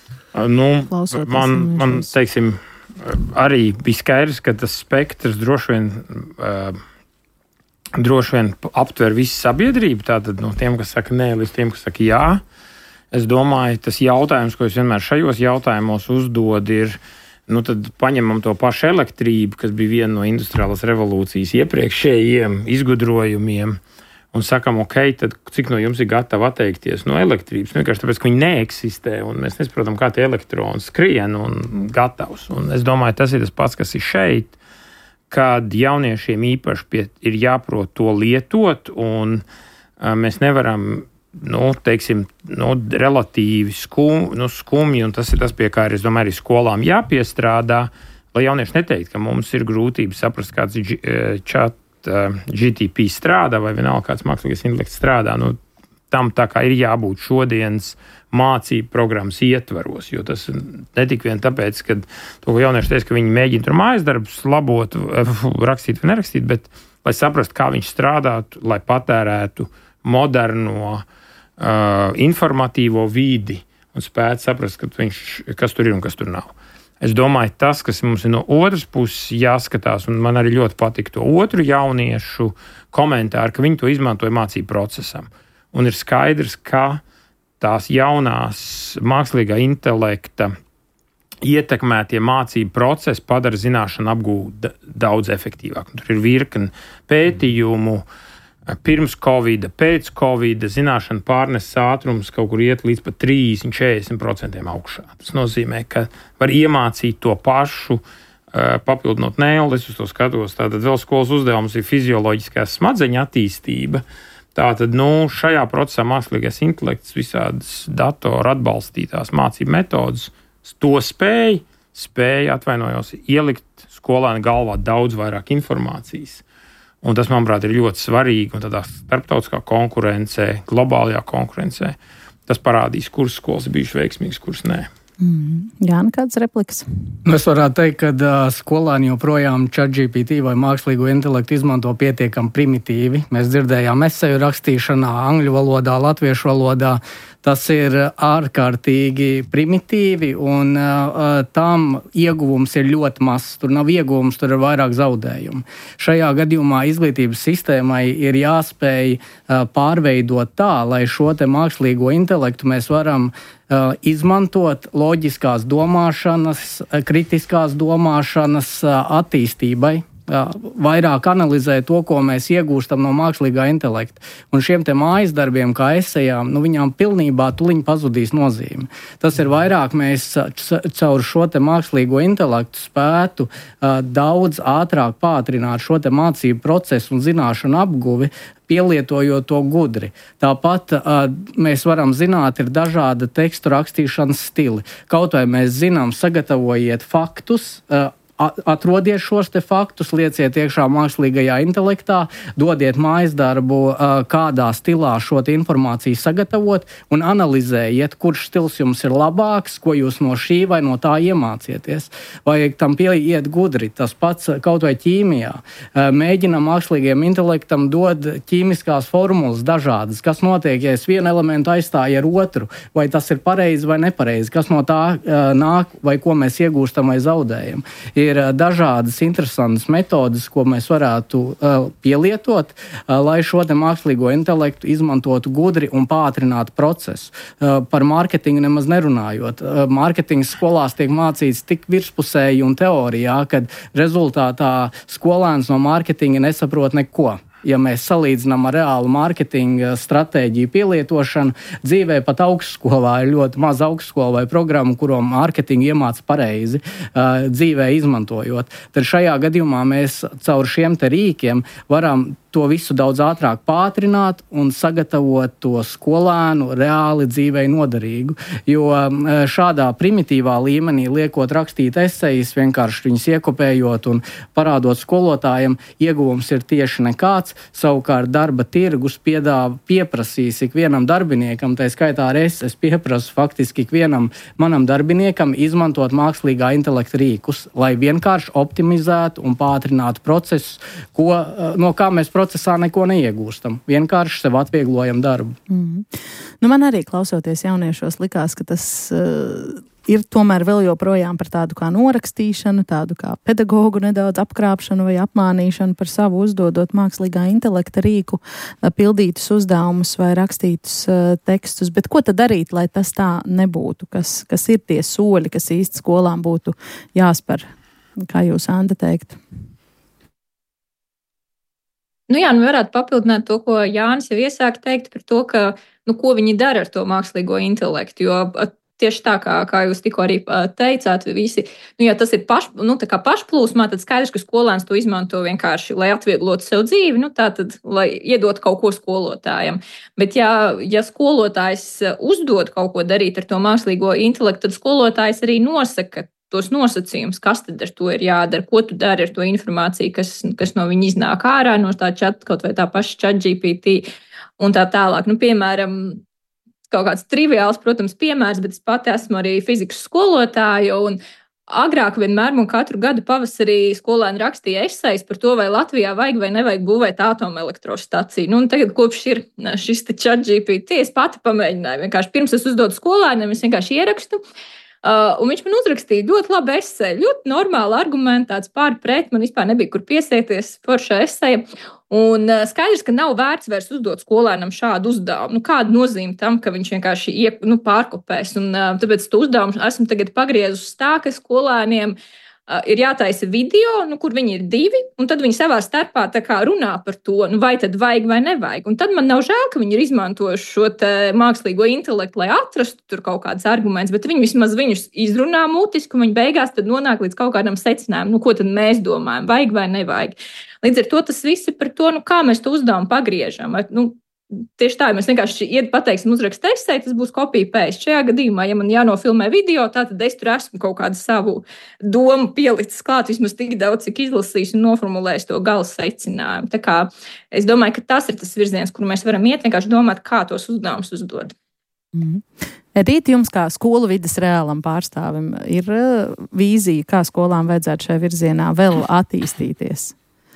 Man teiksim, arī bija skaidrs, ka tas spektrs droši vien aptver visu sabiedrību, tātad no tiem, kas saka nē, līdz tiem, kas saka jā. Es domāju, tas jautājums, ko es vienmēr šajos jautājumos uzdodu, ir, tad paņemam to pašu elektrību, kas bija viena no industriālās revolūcijas iepriekšējiem izgudrojumiem, un sakam, ok, tad cik no jums ir gatavi atteikties no elektrības? Vienkārši tāpēc, ka viņi neeksistē, un mēs nesaprotam, kā tie elektroni skrien un gatavs. Un es domāju, tas ir tas pats, kas ir šeit, kad jauniešiem īpaši ir jāprot to lietot, un mēs nevaram relatīvi skumji, un tas ir tas, pie kā es domāju, arī skolām jāpiestrādā, lai jaunieši neteikt, ka mums ir grūtības saprast, kāds chat GTP strādā, vai vienalga kāds mākslīgais intelekts strādā. Tam tā kā ir jābūt šodienas mācību programmas ietvaros, jo tas ne tik vien tāpēc, ka to, ko jaunieši teica, ka viņi mēģina tur mājas darbus labot, rakstīt vai nerakstīt, bet lai saprastu, kā viņš strādātu, lai patērētu moderno informatīvo vidi un spētu saprast, kas tur ir un kas tur nav. Es domāju, tas, kas mums ir no otras puses jāskatās, un man arī ļoti patika to otru jauniešu komentāru, ka viņi to izmantoja mācību procesam. Un ir skaidrs, ka tās jaunās mākslīgā intelekta ietekmētie mācību procesi padara zināšanu apgūtu daudz efektīvāk. Un tur ir virkni pētījumu, pirms Covid, pēc Covid, zināšanu pārneses ātrums kaut kur iet līdz pat 30-40% augšā. Tas nozīmē, ka var iemācīt to pašu, papildinot neili, es uz to skatos. Tātad vēl skolas uzdevums ir fizioloģiskā smadzeņa attīstība. Tātad, šajā procesā mākslīgais intelekts, visādas datoru atbalstītās mācību metodas, to spēja ielikt skolēnu galvā daudz vairāk informācijas. Un tas, manuprāt, ir ļoti svarīgi, un tādā starptautiskā konkurencē, globālajā konkurencē, tas parādīs, kuras skolas ir bijušas veiksmīgas, kuras nē. Jāni, kādas replikas? Es varētu teikt, ka skolēni joprojām ChatGPT vai mākslīgo intelektu izmanto pietiekami primitīvi. Mēs dzirdējām eseju rakstīšanā, angļu valodā, latviešu valodā. Tas ir ārkārtīgi primitīvi, un tam ieguvums ir ļoti mazs. Tur nav ieguvums, tur ir vairāk zaudējumu. Šajā gadījumā izglītības sistēmai ir jāspēj pārveidot tā, lai šo te mākslīgo intelektu mēs varam izmantot loģiskās domāšanas, kritiskās domāšanas attīstībai. Vairāk analizē to, ko mēs iegūstam no mākslīgā intelekta. Un šiem te mājas darbiem, kā esejām, viņām pilnībā tuliņ pazudīs nozīme. Tas ir vairāk mēs caur šo te mākslīgo intelektu spētu daudz ātrāk pātrināt šo te mācību procesu un zināšanu apguvi, pielietojot to gudri. Tāpat mēs varam zināt, ir dažāda tekstu rakstīšanas stili. Kaut vai mēs zinām, sagatavojiet faktus, atrodiet šos te faktus, lieciet iekšā mākslīgajā intelektā, dodiet mājas darbu, kādā stilā šo te informāciju sagatavot un analizējiet, kurš stils jums ir labāks, ko jūs no šī vai no tā iemācieties. Vajag tam pieiet gudri, tas pats kaut vai ķīmijā. Mēģinam mākslīgajam intelektam dod ķīmiskās formulas dažādas, kas notiek, ja es vienu elementu aizstāju ar otru, vai tas ir pareizi vai nepareizi, kas no tā nāk vai ko mēs iegūstam vai zaudējam. Ir dažādas interesantas metodas, ko mēs varētu pielietot, lai šo te mākslīgo intelektu izmantotu gudri un pātrinātu procesu. Par mārketingu nemaz nerunājot. Mārketings skolās tiek mācīts tik virspusēji un teorijā, kad rezultātā skolēns no mārketinga nesaprot neko. Ja mēs salīdzinām ar reālu mārketinga stratēģiju pielietošanu, dzīvē pat augstskolā ir ļoti maz augstskola vai programmu, kuro mārketingu iemāca pareizi dzīvē izmantojot. Tad šajā gadījumā mēs caur šiem te rīkiem varam to visu daudz ātrāk pātrināt un sagatavot to skolēnu reāli dzīvei noderīgu. Jo šādā primitīvā līmenī liekot rakstīt esejas, vienkārši viņus iekopējot un parādot skolotājiem, ieguvums ir tieši nekāds. Savukārt darba tirgus pieprasīs ikvienam darbiniekam, tā skaitā arī es pieprasu faktiski ikvienam manam darbiniekam izmantot mākslīgā intelekta rīkus, lai vienkārši optimizētu un pātrinātu procesus, no kā mēs procesā neko neiegūstam. Vienkārši sev atvieglojam darbu. Nu, man arī klausoties jauniešos likās, ka tas ir tomēr vēl joprojām par tādu kā norakstīšanu, tādu kā pedagogu nedaudz apkrāpšanu vai apmānīšanu par savu uzdodot mākslīgā intelekta rīku, pildītus uzdevumus vai rakstītus tekstus. Bet ko tad darīt, lai tas tā nebūtu? Kas ir tie soļi, kas īsti skolām būtu jāspēr? Kā jūs, Anda, teikt? Varētu papildināt to, ko Jānis jau iesāka teikt par to, ka, ko viņi dara ar to mākslīgo intelektu, jo tieši tā, kā jūs tikko arī teicāt, visi, ja tas ir pašplūsmā, tad skaidrs, ka skolēns to izmanto vienkārši, lai atvieglotu sev dzīvi, tātad, lai iedot kaut ko skolotājam. Bet ja skolotājs uzdod kaut ko darīt ar to mākslīgo intelektu, tad skolotājs arī nosaka tos nosacījumus, kas tad ar to ir jādara, ko tu dari ar to informāciju, kas no viņa iznāk ārā, no tā kaut vai tā paša ChatGPT un tā tālāk. Piemēram, kaut kāds triviāls, protams, piemērs, bet es pati esmu arī fizikas skolotāja, un agrāk vienmēr man katru gadu pavasarī skolēni rakstīja esejas par to, vai Latvijā vajag vai nevajag būvēt atomelektrostaciju. Un tagad, kopš ir šis ChatGPT, es pati pamēģināju. Vienkārši pirms es uzdodu skolēniem, es vienkārši ierakstu. Un viņš man uzrakstīja ļoti labu eseju, ļoti normāli argumentēts, pār pret, man vispār nebija kur piesieties foršā eseja. Un skaidrs, ka nav vērts vairs uzdot skolēnam šādu uzdevumu. Kāda nozīme tam, ka viņš vienkārši pārkopēs. Un tāpēc to uzdevumu esmu tagad pagriezusi tā, ka skolēniem ir jātaisa video, kur viņi ir divi, un tad viņi savā starpā runā par to, vai tad vajag vai nevajag. Un tad man nav žēl, ka viņi ir izmantojuši šo mākslīgo intelektu, lai atrastu tur kaut kādas argumentus, bet viņi vismaz viņus izrunā mutiski, un viņi beigās tad nonāk līdz kaut kādam secinājumam, ko tad mēs domājam, vajag vai nevajag. Līdz ar to tas viss ir par to, kā mēs to uzdevumu pagriežam. Tieši tā, ja mēs vienkārši pateiksim uzrakst eseju, tas būs copy-paste. Šajā gadījumā, ja man jānofilmē video, tad es tur esmu kaut kādu savu domu pielicis klāt, vismaz tik daudz, cik izlasījis un noformulējis to gala secinājumu. Tā kā es domāju, ka tas ir tas virziens, kur mēs varam iet, vienkārši domāt, kā tos uzdevumus uzdod. Edīte, jums kā skolu vides reālam pārstāvim ir vīzija, kā skolām vajadzētu šajā virzienā vēl attīstīties?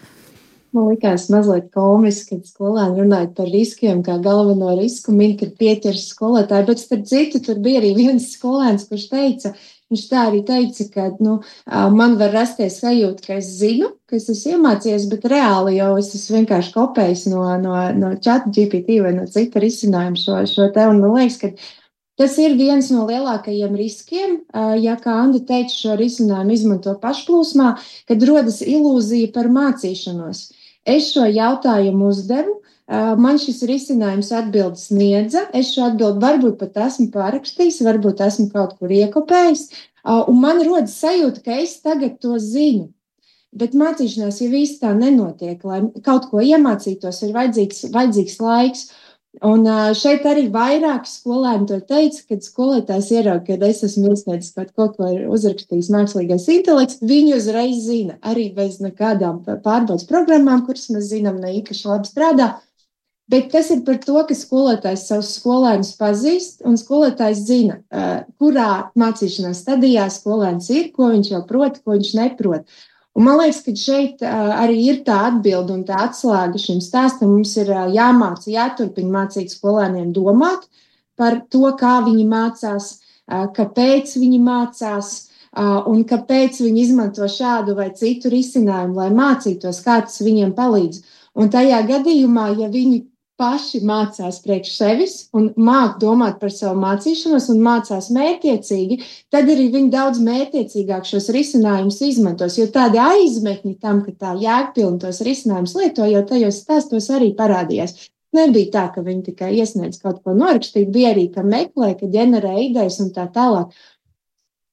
Man likās mazliet komiski, kad skolēni runāja par riskiem, kā galveno risku kad pieķers skolotāji, bet starp citu tur bija arī viens skolēns, kurš teica, viņš tā arī teica, ka man var rasties sajūta, ka es zinu, ka es esmu iemācījies, bet reāli jau es esmu vienkārši kopējis no ChatGPT vai no cita risinājuma šo te, un man liekas, ka tas ir viens no lielākajiem riskiem, ja, kā Anda teica, šo risinājumu izmanto pašplūsmā, kad rodas ilūzija par mācīšanos. Es šo jautājumu uzdevu, man šis risinājums atbildes sniedza, es šo atbildi varbūt pat esmu pārrakstījis, varbūt esmu kaut kur iekopējis, un man rodas sajūta, ka es tagad to zinu. Bet mācīšanās jau īsti tā nenotiek, lai kaut ko iemācītos, ir vajadzīgs laiks. Un šeit arī vairāk skolēni to teica, kad skolotājs ieraug, kad es esmu iesniedzis kaut ko ir uzrakstījis mākslīgais intelekts, viņi uzreiz zina, arī bez nekādām pārbaudas programmām, kuras mēs zinām, ne īpaši labi strādā. Bet tas ir par to, ka skolotājs savus skolēnus pazīst, un skolotājs zina, kurā mācīšanās stadijā skolēns ir, ko viņš jau prot, ko viņš neprot. Un man liekas, ka šeit arī ir tā atbilde un tā atslēga šim stāstam. Mums ir jāturpina mācīt skolēniem domāt par to, kā viņi mācās, kāpēc viņi mācās un kāpēc viņi izmanto šādu vai citu risinājumu, lai mācītos, kā tas viņiem palīdz. Un tajā gadījumā, ja viņi paši mācās priekš sevis un māk domāt par savu mācīšanos un mācās mērķiecīgi, tad arī viņi daudz mērķiecīgāk šos risinājumus izmantos, jo tādi aizmetņi tam, ka tā jēgpilni tos risinājumus lieto, jo tajos stāstos arī parādījās. Nebija tā, ka viņi tikai iesniedz kaut ko norakstīt, bija arī, ka meklē, ka ģenerē idejas un tā tālāk.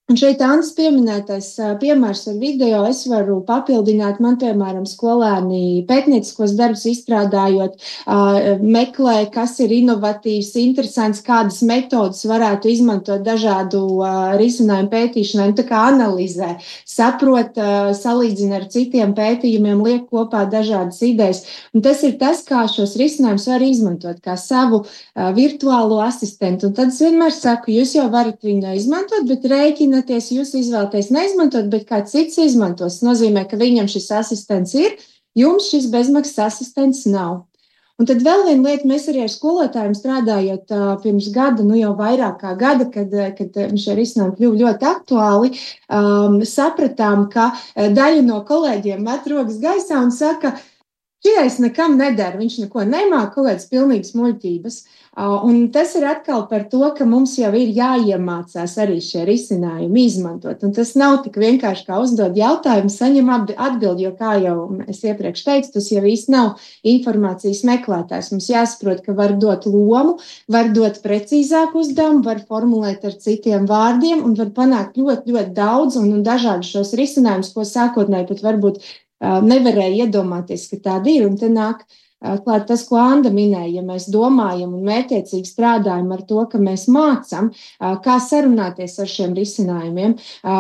Un šeit Annas pieminētais piemērs ar video es varu papildināt. Man, piemēram, skolēni pētnieciskos darbus izstrādājot, meklē, kas ir inovatīvs, interesants, kādas metodas varētu izmantot dažādu risinājumu pētīšanai, un tā kā analizē, saprot, salīdzina ar citiem pētījumiem, liek kopā dažādas idejas. Un tas ir tas, kā šos risinājumus var izmantot, kā savu virtuālo asistentu. Un tad es vienmēr saku, jūs jau varat viņu izmantot, bet rēķināties, jūs izvēlaties neizmantot, bet kāds cits izmantos. Tas nozīmē, ka viņam šis asistents ir, jums šis bezmaksas asistents nav. Un tad vēl viena lieta, mēs arī ar skolotājiem strādājot pirms gada, jau vairāk kā gada, kad šie risinājumi kļuva ļoti aktuāli, sapratām, ka daļa no kolēģiem met rokas gaisā un saka, šitais nekam nedara, viņš neko nemāk, kaut kādas pilnīgas muļķības. Un tas ir atkal par to, ka mums jau ir jāiemācās arī šie risinājumi izmantot. Un tas nav tik vienkārši kā uzdod jautājumu, saņem atbildi, jo kā jau es iepriekš teicu, tas jau īsti nav informācijas meklētājs. Mums jāsaprot, ka var dot lomu, var dot precīzāku uzdevumu, var formulēt ar citiem vārdiem un var panākt ļoti, ļoti daudz un dažādi šos risinājumus, ko sākotnēji pat varbūt nevarēja iedomāties, ka tāda ir. Un te nāk klāt tas, ko Anda minēja, ja mēs domājam un mērķiecīgi strādājam ar to, ka mēs mācam, kā sarunāties ar šiem risinājumiem,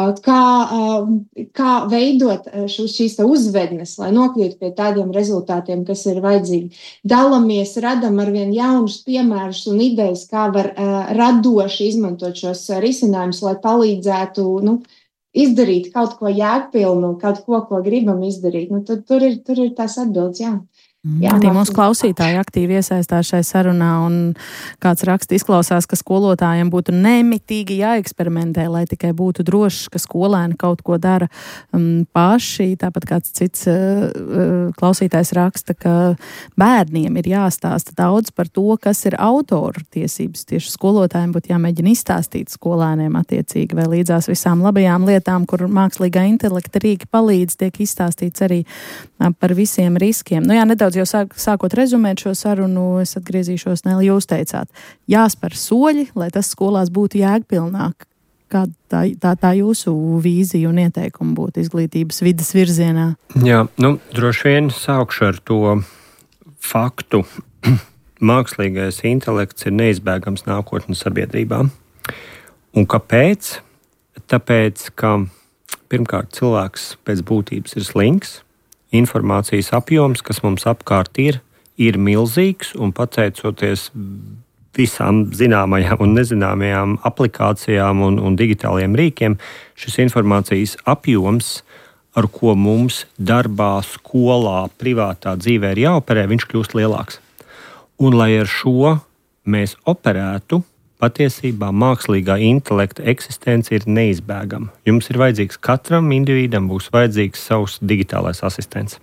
kā veidot šīs uzvednes, lai nokļūtu pie tādiem rezultātiem, kas ir vajadzīgi. Dalamies, radam arvien jaunus piemērus un idejas, kā var radoši izmantot šos risinājumus, lai palīdzētu, izdarīt kaut ko jēgpilnu, kaut ko gribam izdarīt. Tad tur ir tās atbildes, jā. Arī mūsu klausītāji aktīvi iesaistās šai sarunā, un kāds raksts izklausās, ka skolotājiem būtu nemitīgi jāeksperimentē, lai tikai būtu drošs, ka skolēni kaut ko dara paši. Tāpat kāds cits klausītājs raksta, ka bērniem ir jāstāsta daudz par to, kas ir autoru tiesības. Tieši skolotājiem būtu jāmēģina izstāstīt skolēniem attiecīgi, vai līdzās visām labajām lietām, kur mākslīgā intelekta rīki palīdz, tiek izstāstīts arī par visiem riskiem. Nedaudz jau sākot rezumēt šo sarunu, es atgriezīšos, Neli, jūs teicāt, jāspēr soļi, lai tas skolās būtu jēgpilnāk. Kāda tā jūsu vīzija un ieteikuma būtu izglītības vides virzienā? Jā, droši vien sākšu ar to faktu. Mākslīgais intelekts ir neizbēgams nākotnes sabiedrībā. Un kāpēc? Tāpēc, ka pirmkārt cilvēks pēc būtības ir slinks. Informācijas apjoms, kas mums apkārt ir milzīgs, un pateicoties visām zināmajām un nezināmajām aplikācijām un digitāliem rīkiem, šis informācijas apjoms, ar ko mums darbā, skolā, privātā dzīvē ir jāoperē, viņš kļūst lielāks. Un lai ar šo mēs operētu, patiesībā mākslīgā intelekta eksistence ir neizbēgama. Jums ir vajadzīgs katram individam, būs vajadzīgs savs digitālais asistents.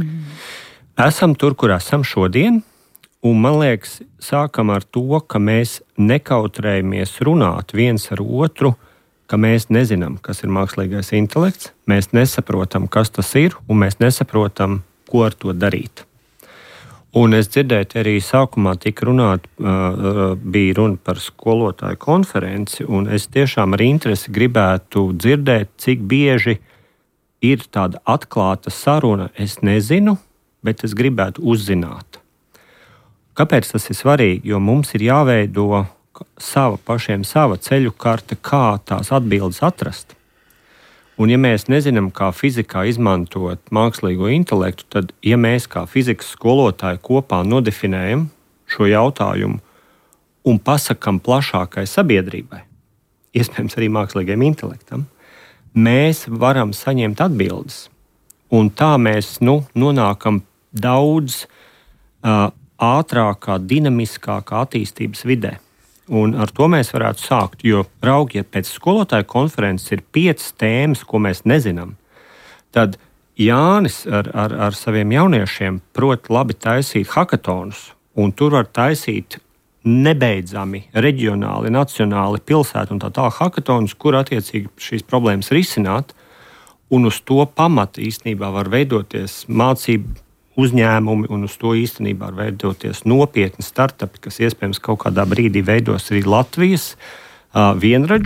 Esam tur, kur esam šodien, un man liekas, sākam ar to, ka mēs nekautrējamies runāt viens ar otru, ka mēs nezinām, kas ir mākslīgais intelekts, mēs nesaprotam, kas tas ir, un mēs nesaprotam, ko ar to darīt. Un es dzirdēju, arī sākumā tika bija runa par skolotāju konferenci, un es tiešām ar interesi gribētu dzirdēt, cik bieži ir tāda atklāta saruna. Es nezinu, bet es gribētu uzzināt. Kāpēc tas ir svarīgi? Jo mums ir jāveido pašiem sava ceļu karte, kā tās atbildes atrast. Un ja mēs nezinām, kā fizikā izmantot mākslīgo intelektu, tad, ja mēs kā fizikas skolotāji kopā nodefinējam šo jautājumu un pasakam plašākai sabiedrībai, iespējams arī mākslīgajam intelektam, mēs varam saņemt atbildes. Un tā mēs nonākam daudz ātrākā, dinamiskākā attīstības vidē. Un ar to mēs varētu sākt, jo raugiet, pēc skolotāju konferences ir 5 tēmas, ko mēs nezinām. Tad Jānis ar saviem jauniešiem prot labi taisīt hakatonus, un tur var taisīt nebeidzami reģionāli, nacionāli, pilsētu un tā tālāk hakatonus, kur attiecīgi šīs problēmas risināt, un uz to pamata īstenībā var veidoties mācību uzņēmumi, un uz to īstenībā var veidoties nopietni startupi, kas iespējams kaut kādā brīdī veidos arī Latvijas vienradžus,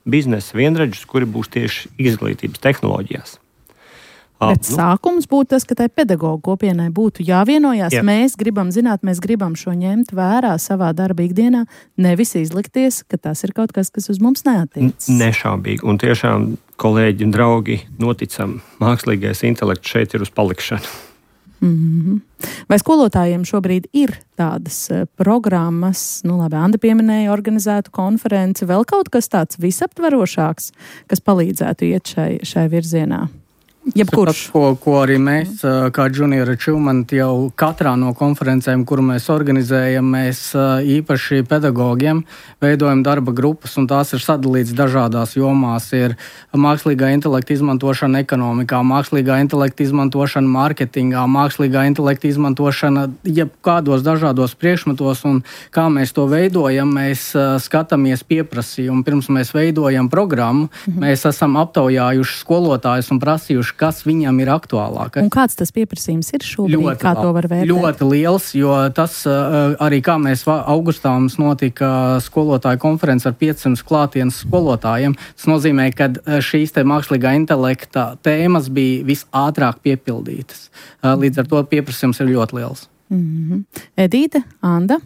biznesa vienradžus, kuri būs tieši izglītības tehnoloģijās. Bet sākums būtu tas, ka tai pedagoģu kopienai būtu jāvienojās. Jā. Mēs gribam zināt, mēs gribam šo ņemt vērā savā darba ikdienā, nevis izlikties, ka tas ir kaut kas, kas uz mums neatiecas. Nešaubīgi. Un tiešām, kolēģi un draugi, noticam, mākslīgais intelekts šeit ir uz palikšanu. Mm-hmm. Vai skolotājiem šobrīd ir tādas programmas, Anda pieminēja organizētu konferenci, vēl kaut kas tāds visaptverošāks, kas palīdzētu iet šai virzienā? Jebkurš. Ko arī mēs, kā Junior Achievement, jau katrā no konferencēm, kuru mēs organizējam, mēs īpaši pedagogiem veidojam darba grupas, un tās ir sadalīts dažādās jomās. Ir mākslīgā intelekta izmantošana ekonomikā, mākslīgā intelekta izmantošana mārketingā, mākslīgā intelekta izmantošana jebkādos dažādos priekšmetos, un kā mēs to veidojam, mēs skatāmies pieprasījumu. Pirms mēs veidojam programmu, mēs esam aptaujājuši skolotājus un prasījuši, kas viņam ir aktuālāk. Un kāds tas pieprasījums ir šobrīd? Kā to var vērtēt? Ļoti liels, jo tas arī kā mēs augustā mums notika skolotāju konference ar 500 klātienes skolotājiem. Tas nozīmē, ka šīs te mākslīgā intelekta tēmas bija visātrāk piepildītas. Līdz ar to pieprasījums ir ļoti liels. Mm-hmm. Edīte, Anda?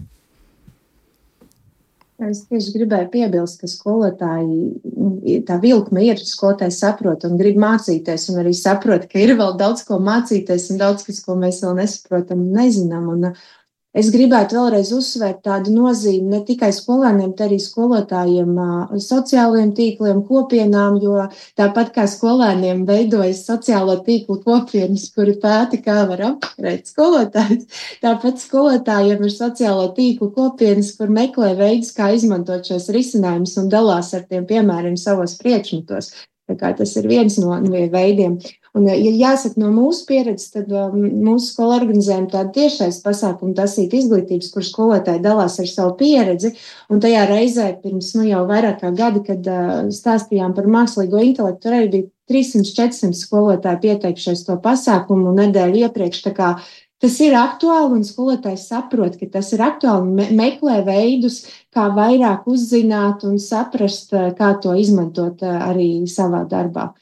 Es tieši gribēju piebilst, ka skolotāji, tā vilkme ir, skolotāji saprot un grib mācīties, un arī saprot, ka ir vēl daudz ko mācīties un daudz kas, ko mēs vēl nesaprotam un nezinām. Un es gribētu vēlreiz uzsvērt tādu nozīmi ne tikai skolēniem, bet arī skolotājiem, sociālajiem tīkliem, kopienām, jo tāpat kā skolēniem veidojas sociālo tīklu kopienas, kuri pēta, kā var apturēt skolotājus, tāpat skolotājiem ir sociālo tīklu kopienas, kur meklē veidus, kā izmantot šos risinājumus un dalās ar tiem piemēriem savos priekšmetos. Tā kā tas ir viens no veidiem. Un, ja jāsaka no mūsu pieredzes, tad mūsu skola organizējam tādu tiešais pasākumu tasīt izglītības, kur skolotāji dalās ar savu pieredzi. Un tajā reizē pirms jau vairāk kā gada, kad stāstījām par mākslīgo intelektu, tur arī bija 300-400 skolotāji pieteikšies to pasākumu nedēļu iepriekš. Tā kā tas ir aktuāli un skolotājs saprot, ka tas ir aktuāli un meklē veidus, kā vairāk uzzināt un saprast, kā to izmantot arī savā darbā.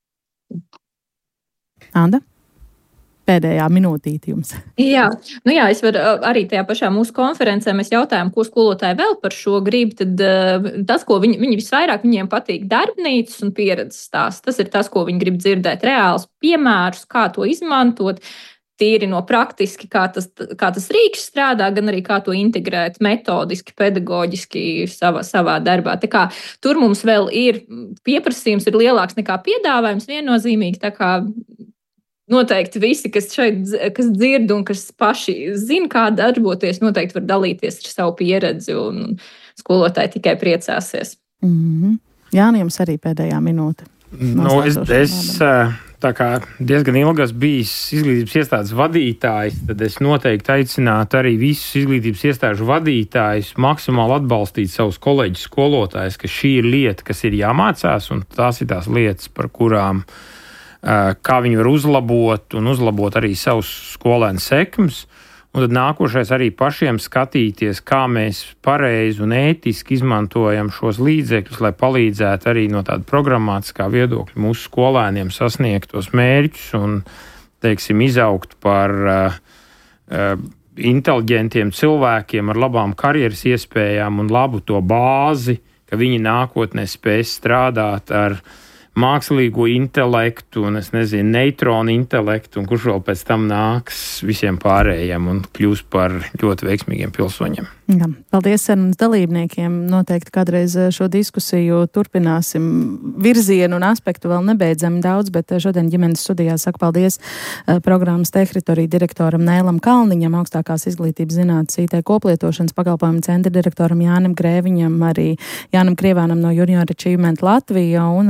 Anda? Pēdējā minūtīte jums. Jā, es varu arī tajā pašā mūsu konferencē mēs jautājām, ko skolotāji vēl par šo grib, tad tas, ko viņi visvairāk viņiem patīk darbnīcas un pieredzes stāsts, tas ir tas, ko viņi grib dzirdēt, reāls piemērus, kā to izmantot, tīri no praktiski, kā tas rīks strādā, gan arī kā to integrēt metodiski, pedagoģiski savā darbā. Tā kā tur mums vēl ir pieprasījums ir lielāks nekā piedāvājums viennozīmīgi, tā kā noteikti visi, kas dzird un kas paši zina, kā darboties, noteikti var dalīties ar savu pieredzi un skolotāji tikai priecāsies. Mm-hmm. Jāni, jums arī pēdējā minūte. Es tā kā diezgan ilgi esmu bijis izglītības iestādes vadītājs, tad es noteikti aicinātu arī visus izglītības iestāžu vadītājus maksimāli atbalstīt savus kolēģus skolotājus, ka šī ir lieta, kas ir jāmācās, un tās ir tās lietas, par kurām kā viņi var uzlabot arī savus skolēnu sekmes, un tad nākošais arī pašiem skatīties, kā mēs pareizi un ētiski izmantojam šos līdzekļus, lai palīdzētu arī no tāda programmātiskā viedokļa mūsu skolēniem sasniegt tos mērķus un, teiksim, izaugt par inteliģentiem cilvēkiem ar labām karjeras iespējām un labu to bāzi, ka viņi nākotnē spēs strādāt ar mākslīgo intelektu un, neitronu intelektu, un kurš vēl pēc tam nāks visiem pārējiem un kļūs par ļoti veiksmīgiem pilsoņiem. Jā, paldies sarunas dalībniekiem. Noteikti kādreiz šo diskusiju turpināsim. Virzienu un aspektu vēl nebeidzami daudz, bet šodien ģimenes studijā saku paldies programmas Tehritorija direktoram Nēlam Kalniņam, augstākās izglītības zinātnes IT koplietošanas pakalpojumu centra direktoram Jānim Grēviņam, arī Jānam Krievānam no Junior Achievement Latvija un arī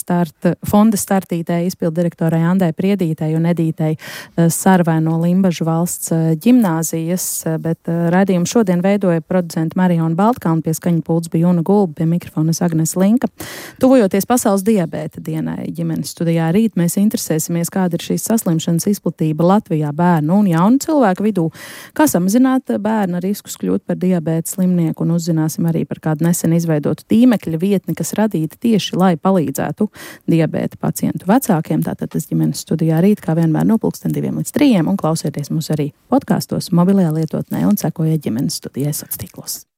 fonda startītē izpildirektorai Andai Priedītei un Edītei Sarvai no Limbažu valsts ģimnāzijas, bet raidījumu šodien veidoja producenta Mariona Baltkalna, pie skaņa pults bija Una Gulba, pie mikrofona Agnese Linka. Tuvojoties Pasaules diabēta dienai ģimenes studijā rīt, mēs interesēsimies, kāda ir šīs saslimšanas izplatība Latvijā bērnu un jaunu cilvēku vidū, kā samazināt bērna riskus kļūt par diabēta slimnieku, un uzzināsim arī par kādu nesen izveidotu tīmekļa vietni, kas radīta tieši, lai palīdzētu diabēta pacientu vecākiem. Tātad tas ģimenes studijā rīt, kā vienmēr no 2 līdz 3, un klausieties mūs arī podkastos, mobilajā lietotnē un sekojiet ģimenes studijai sociālos tīklos.